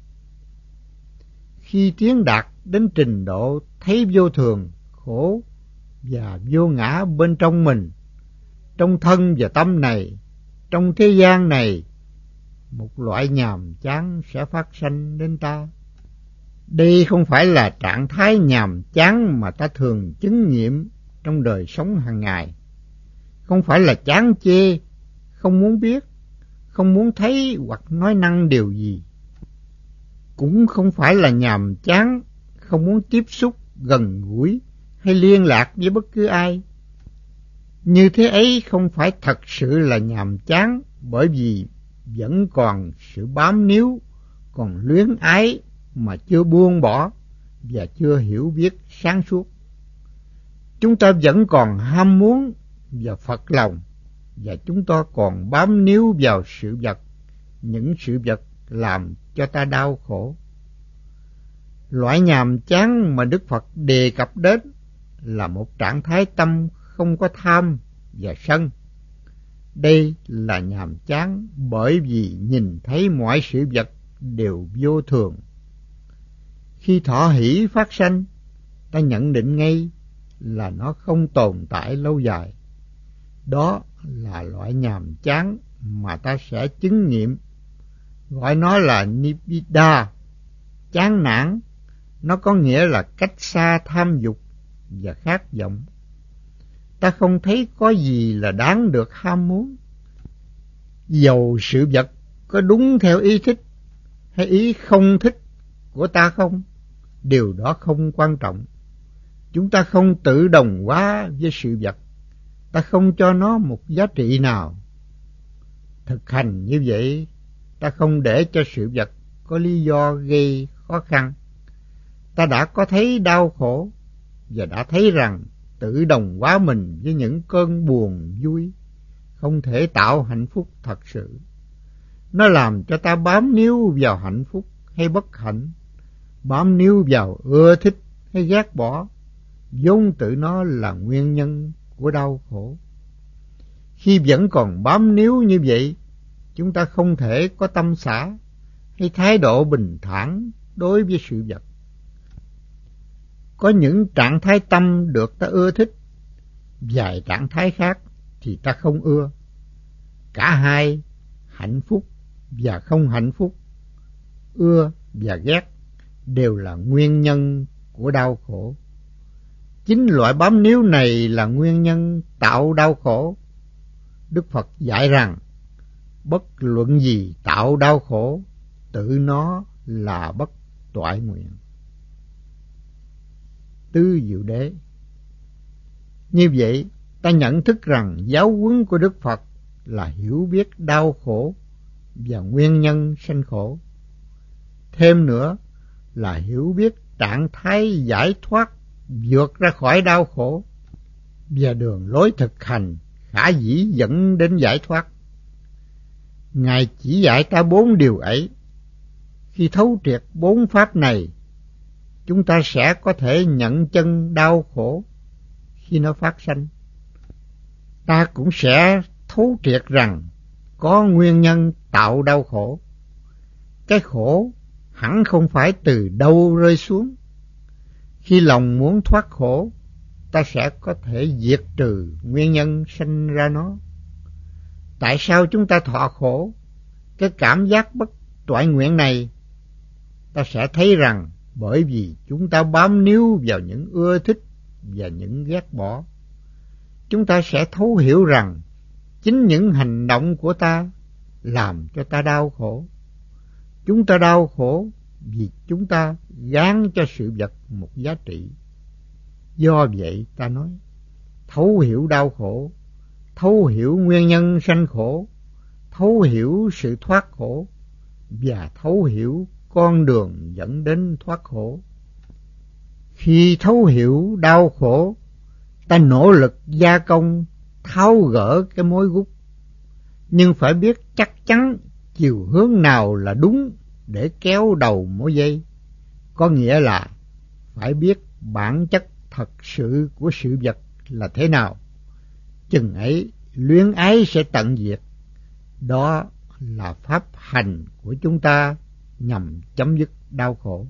Khi tiến đạt đến trình độ thấy vô thường, khổ và vô ngã bên trong mình, trong thân và tâm này, trong thế gian này, một loại nhàm chán sẽ phát sanh đến ta. Đây không phải là trạng thái nhàm chán mà ta thường chứng nghiệm trong đời sống hàng ngày. Không phải là chán chê, không muốn biết, không muốn thấy hoặc nói năng điều gì. Cũng không phải là nhàm chán, không muốn tiếp xúc, gần gũi hay liên lạc với bất cứ ai. Như thế ấy không phải thật sự là nhàm chán, bởi vì vẫn còn sự bám níu, còn luyến ái mà chưa buông bỏ và chưa hiểu biết sáng suốt. Chúng ta vẫn còn ham muốn và phật lòng, và chúng ta còn bám níu vào sự vật, những sự vật làm cho ta đau khổ. Loại nhàm chán mà Đức Phật đề cập đến là một trạng thái tâm không có tham và sân. Đây là nhàm chán bởi vì nhìn thấy mọi sự vật đều vô thường. Khi thọ hỷ phát sanh, ta nhận định ngay là nó không tồn tại lâu dài. Đó là loại nhàm chán mà ta sẽ chứng nghiệm, gọi nó là nibbida, chán nản. Nó có nghĩa là cách xa tham dục và khát vọng. Ta không thấy có gì là đáng được ham muốn. Dầu sự vật có đúng theo ý thích hay ý không thích của ta không, điều đó không quan trọng. Chúng ta không tự đồng hóa với sự vật, ta không cho nó một giá trị nào. Thực hành như vậy, ta không để cho sự vật có lý do gây khó khăn. Ta đã có thấy đau khổ và đã thấy rằng tự đồng hóa mình với những cơn buồn vui không thể tạo hạnh phúc thật sự. Nó làm cho ta bám níu vào hạnh phúc hay bất hạnh, bám níu vào ưa thích hay ghét bỏ, vốn tự nó là nguyên nhân của đau khổ. Khi vẫn còn bám níu như vậy, chúng ta không thể có tâm xả hay thái độ bình thản đối với sự vật. Có những trạng thái tâm được ta ưa thích, vài trạng thái khác thì ta không ưa. Cả hai, hạnh phúc và không hạnh phúc, ưa và ghét, đều là nguyên nhân của đau khổ. Chính loại bám níu này là nguyên nhân tạo đau khổ. Đức Phật dạy rằng, bất luận gì tạo đau khổ, tự nó là bất toại nguyện. Tứ Diệu Đế. Như vậy, ta nhận thức rằng giáo huấn của Đức Phật là hiểu biết đau khổ và nguyên nhân sanh khổ. Thêm nữa là hiểu biết trạng thái giải thoát vượt ra khỏi đau khổ và đường lối thực hành khả dĩ dẫn đến giải thoát. Ngài chỉ dạy ta 4 điều ấy. Khi thấu triệt 4 pháp này, chúng ta sẽ có thể nhận chân đau khổ khi nó phát sanh. Ta cũng sẽ thấu triệt rằng có nguyên nhân tạo đau khổ. Cái khổ hẳn không phải từ đâu rơi xuống. Khi lòng muốn thoát khổ, ta sẽ có thể diệt trừ nguyên nhân sanh ra nó. Tại sao chúng ta thọ khổ? Cái cảm giác bất toại nguyện này, ta sẽ thấy rằng bởi vì chúng ta bám níu vào những ưa thích và những ghét bỏ. Chúng ta sẽ thấu hiểu rằng chính những hành động của ta làm cho ta đau khổ. Chúng ta đau khổ vì chúng ta gán cho sự vật một giá trị. Do vậy ta nói, thấu hiểu đau khổ, thấu hiểu nguyên nhân sanh khổ, thấu hiểu sự thoát khổ và thấu hiểu con đường dẫn đến thoát khổ. Khi thấu hiểu đau khổ, ta nỗ lực gia công tháo gỡ cái mối gút, nhưng phải biết chắc chắn chiều hướng nào là đúng để kéo đầu mỗi dây, có nghĩa là phải biết bản chất thật sự của sự vật là thế nào, chừng ấy luyến ái sẽ tận diệt. Đó là pháp hành của chúng ta nhằm chấm dứt đau khổ.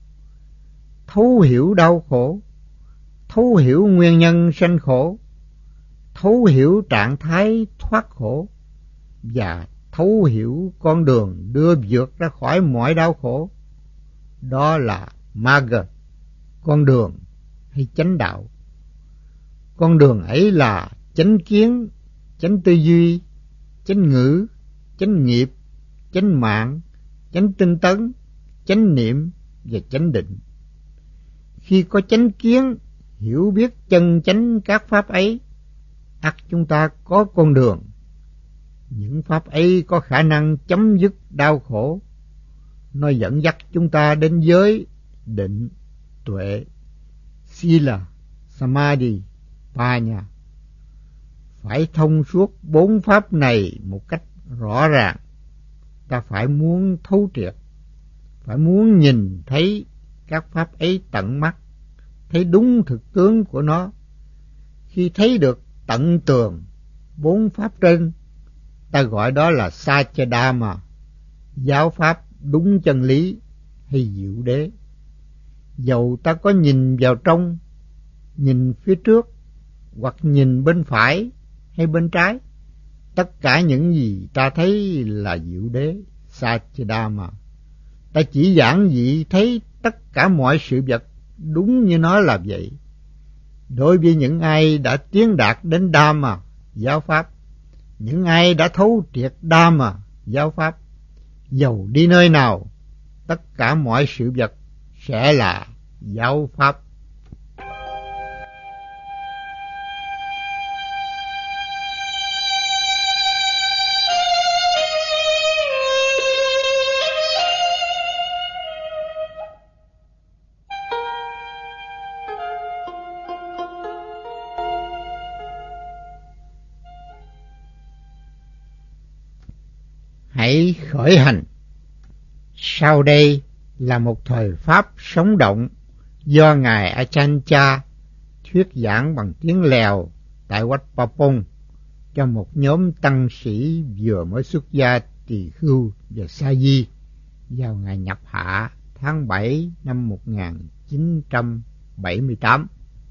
Thấu hiểu đau khổ, thấu hiểu nguyên nhân sanh khổ, thấu hiểu trạng thái thoát khổ và thấu hiểu con đường đưa vượt ra khỏi mọi đau khổ. Đó là Magga, con đường hay chánh đạo. Con đường ấy là chánh kiến, chánh tư duy, chánh ngữ, chánh nghiệp, chánh mạng, chánh tinh tấn, chánh niệm và chánh định. Khi có chánh kiến, hiểu biết chân chánh các pháp ấy, ắt chúng ta có con đường. Những pháp ấy có khả năng chấm dứt đau khổ. Nó dẫn dắt chúng ta đến giới, định, tuệ, sila, samadhi, panya. Phải thông suốt 4 pháp này một cách rõ ràng. Ta phải muốn thấu triệt, phải muốn nhìn thấy các pháp ấy tận mắt, thấy đúng thực tướng của nó. Khi thấy được tận tường 4 pháp trên, ta gọi đó là Sachadama, giáo pháp đúng chân lý hay diệu đế. Dầu ta có nhìn vào trong, nhìn phía trước, hoặc nhìn bên phải hay bên trái, tất cả những gì ta thấy là diệu đế, Sachadama. Ta chỉ giản dị thấy tất cả mọi sự vật đúng như nó là vậy. Đối với những ai đã tiến đạt đến Dhamma, giáo pháp, những ai đã thấu triệt Dhamma, giáo pháp, dầu đi nơi nào, tất cả mọi sự vật sẽ là giáo pháp. Hãy khởi hành. Sau đây là một thời pháp sống động do Ngài Ajahn Chah thuyết giảng bằng tiếng Lèo tại Wat Pa Pong cho một nhóm tăng sĩ vừa mới xuất gia tỳ khưu và sa di vào ngày nhập hạ tháng 7 năm 1978.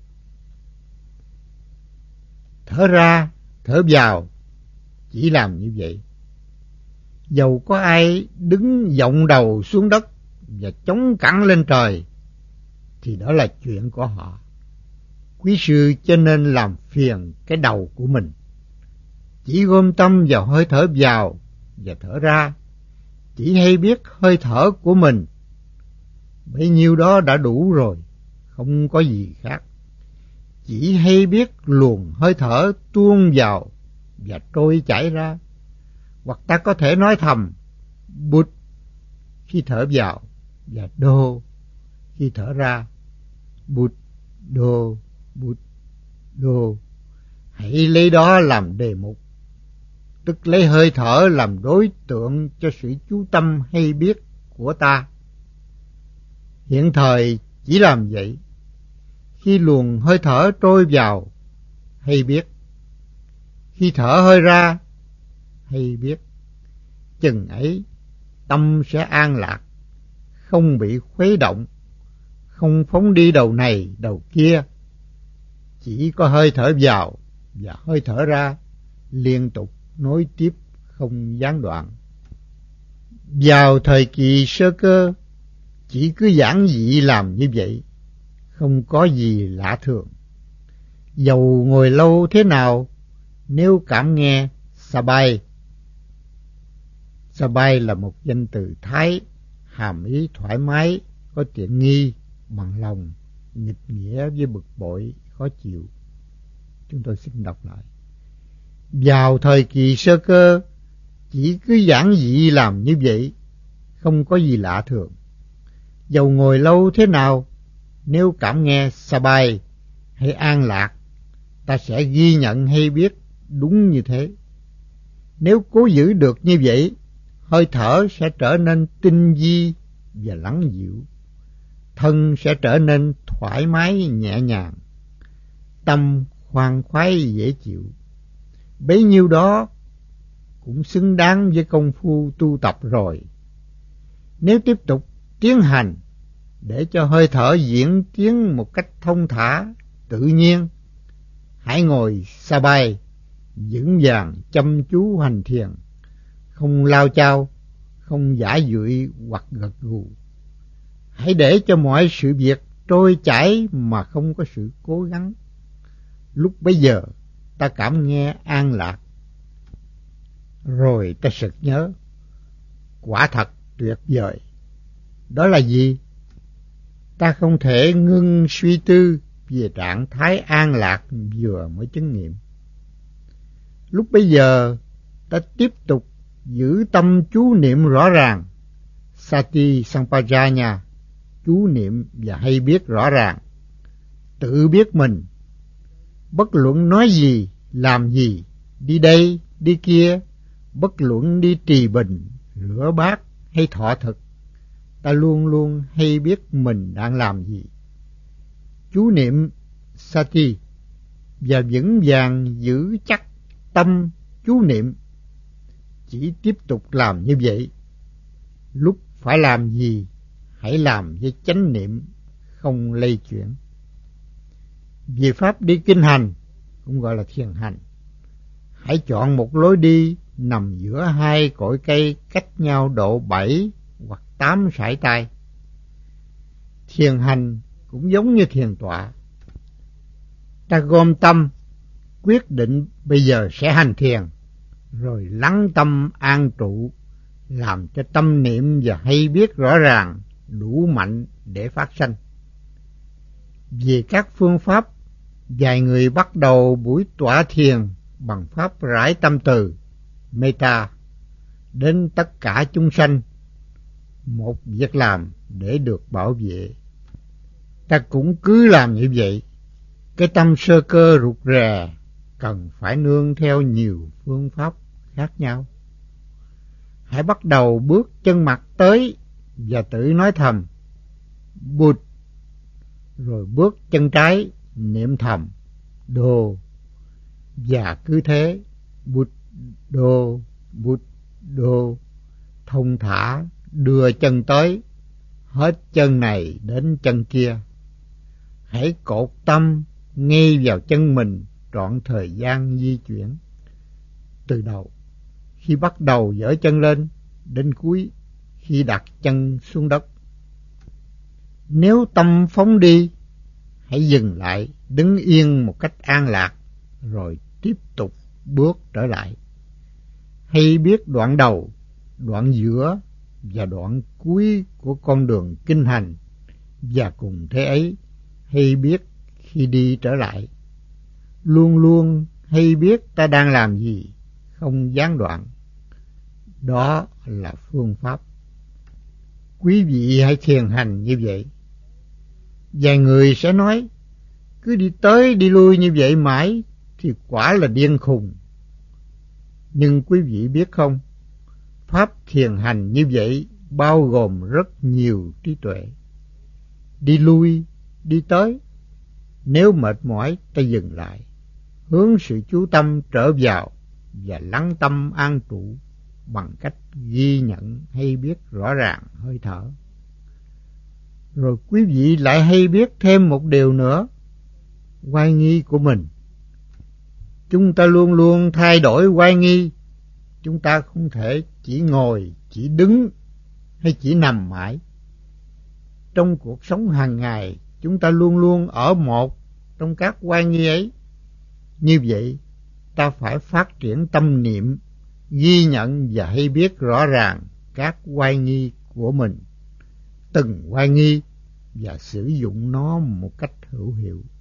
Thở ra, thở vào, chỉ làm như vậy. Dầu có ai đứng vọng đầu xuống đất và chống cẳng lên trời, thì đó là chuyện của họ. Quý sư cho nên làm phiền cái đầu của mình. Chỉ gom tâm vào hơi thở vào và thở ra, chỉ hay biết hơi thở của mình. Bấy nhiêu đó đã đủ rồi, không có gì khác. Chỉ hay biết luồng hơi thở tuôn vào và trôi chảy ra. Hoặc ta có thể nói thầm Bụt khi thở vào và Đô khi thở ra. Bụt, Đô, Bụt, Đô. Hãy lấy đó làm đề mục, tức lấy hơi thở làm đối tượng cho sự chú tâm hay biết của ta. Hiện thời chỉ làm vậy. Khi luồng hơi thở trôi vào, hay biết. Khi thở hơi ra, hay biết. Chừng ấy tâm sẽ an lạc, không bị khuấy động, không phóng đi đầu này đầu kia. Chỉ có hơi thở vào và hơi thở ra liên tục nối tiếp không gián đoạn. Vào thời kỳ sơ cơ, chỉ cứ giản dị làm như vậy, không có gì lạ thường. Dầu ngồi lâu thế nào, nếu cảm nghe Sabai. Sabai là một danh từ Thái, hàm ý thoải mái, có tiện nghi, bằng lòng, nghịch nghĩa với bực bội, khó chịu. Chúng tôi xin đọc lại. Vào thời kỳ sơ cơ, chỉ cứ giản dị làm như vậy, không có gì lạ thường. Dầu ngồi lâu thế nào, nếu cảm nghe Sabai hay an lạc, ta sẽ ghi nhận hay biết đúng như thế. Nếu cố giữ được như vậy, hơi thở sẽ trở nên tinh vi và lắng dịu, thân sẽ trở nên thoải mái nhẹ nhàng, tâm khoan khoái dễ chịu. Bấy nhiêu đó cũng xứng đáng với công phu tu tập rồi. Nếu tiếp tục tiến hành để cho hơi thở diễn tiến một cách thông thả, tự nhiên, hãy ngồi sa bài, vững vàng chăm chú hành thiền, không lao chao, không giả dụi hoặc gật gù. Hãy để cho mọi sự việc trôi chảy mà không có sự cố gắng. Lúc bấy giờ ta cảm nghe an lạc, rồi ta sực nhớ, quả thật tuyệt vời. Đó là gì? Ta không thể ngưng suy tư về trạng thái an lạc vừa mới chứng nghiệm. Lúc bấy giờ ta tiếp tục giữ tâm chú niệm rõ ràng, Sati Sampajanya, chú niệm và hay biết rõ ràng, tự biết mình. Bất luận nói gì, làm gì, đi đây, đi kia, bất luận đi trì bình, rửa bát hay thọ thực, ta luôn luôn hay biết mình đang làm gì. Chú niệm Sati và vững vàng giữ chắc tâm chú niệm. Chỉ tiếp tục làm như vậy. Lúc phải làm gì, hãy làm với chánh niệm, không lay chuyển. Về pháp đi kinh hành, cũng gọi là thiền hành, hãy chọn một lối đi nằm giữa hai cội cây cách nhau độ 7 hoặc 8 sải tay. Thiền hành cũng giống như thiền tọa. Ta gom tâm, quyết định bây giờ sẽ hành thiền, rồi lắng tâm an trụ, làm cho tâm niệm và hay biết rõ ràng đủ mạnh để phát sanh. Về các phương pháp, vài người bắt đầu buổi tọa thiền bằng pháp rải tâm từ Metta đến tất cả chúng sanh, một việc làm để được bảo vệ. Ta cũng cứ làm như vậy. Cái tâm sơ cơ rụt rè cần phải nương theo nhiều phương pháp khác nhau. Hãy bắt đầu bước chân mặt tới và tự nói thầm Bụt, rồi bước chân trái niệm thầm Đô, và cứ thế Bụt Đô, thông thả đưa chân tới, hết chân này đến chân kia. Hãy cột tâm ngay vào chân mình trọn thời gian di chuyển, từ đầu khi bắt đầu giở chân lên đến cuối khi đặt chân xuống đất. Nếu tâm phóng đi, hãy dừng lại, đứng yên một cách an lạc, rồi tiếp tục bước trở lại. Hay biết đoạn đầu, đoạn giữa và đoạn cuối của con đường kinh hành, và cùng thế ấy hay biết khi đi trở lại. Luôn luôn hay biết ta đang làm gì, không gián đoạn. Đó là phương pháp. Quý vị hãy thiền hành như vậy. Vài người sẽ nói, cứ đi tới đi lui như vậy mãi thì quả là điên khùng. Nhưng quý vị biết không, pháp thiền hành như vậy bao gồm rất nhiều trí tuệ. Đi lui, đi tới. Nếu mệt mỏi, ta dừng lại, hướng sự chú tâm trở vào và lắng tâm an trụ bằng cách ghi nhận hay biết rõ ràng hơi thở. Rồi quý vị lại hay biết thêm một điều nữa, oai nghi của mình. Chúng ta luôn luôn thay đổi oai nghi. Chúng ta không thể chỉ ngồi, chỉ đứng hay chỉ nằm mãi. Trong cuộc sống hàng ngày, chúng ta luôn luôn ở một trong các oai nghi ấy. Như vậy, ta phải phát triển tâm niệm, ghi nhận và hay biết rõ ràng các oai nghi của mình, từng oai nghi, và sử dụng nó một cách hữu hiệu.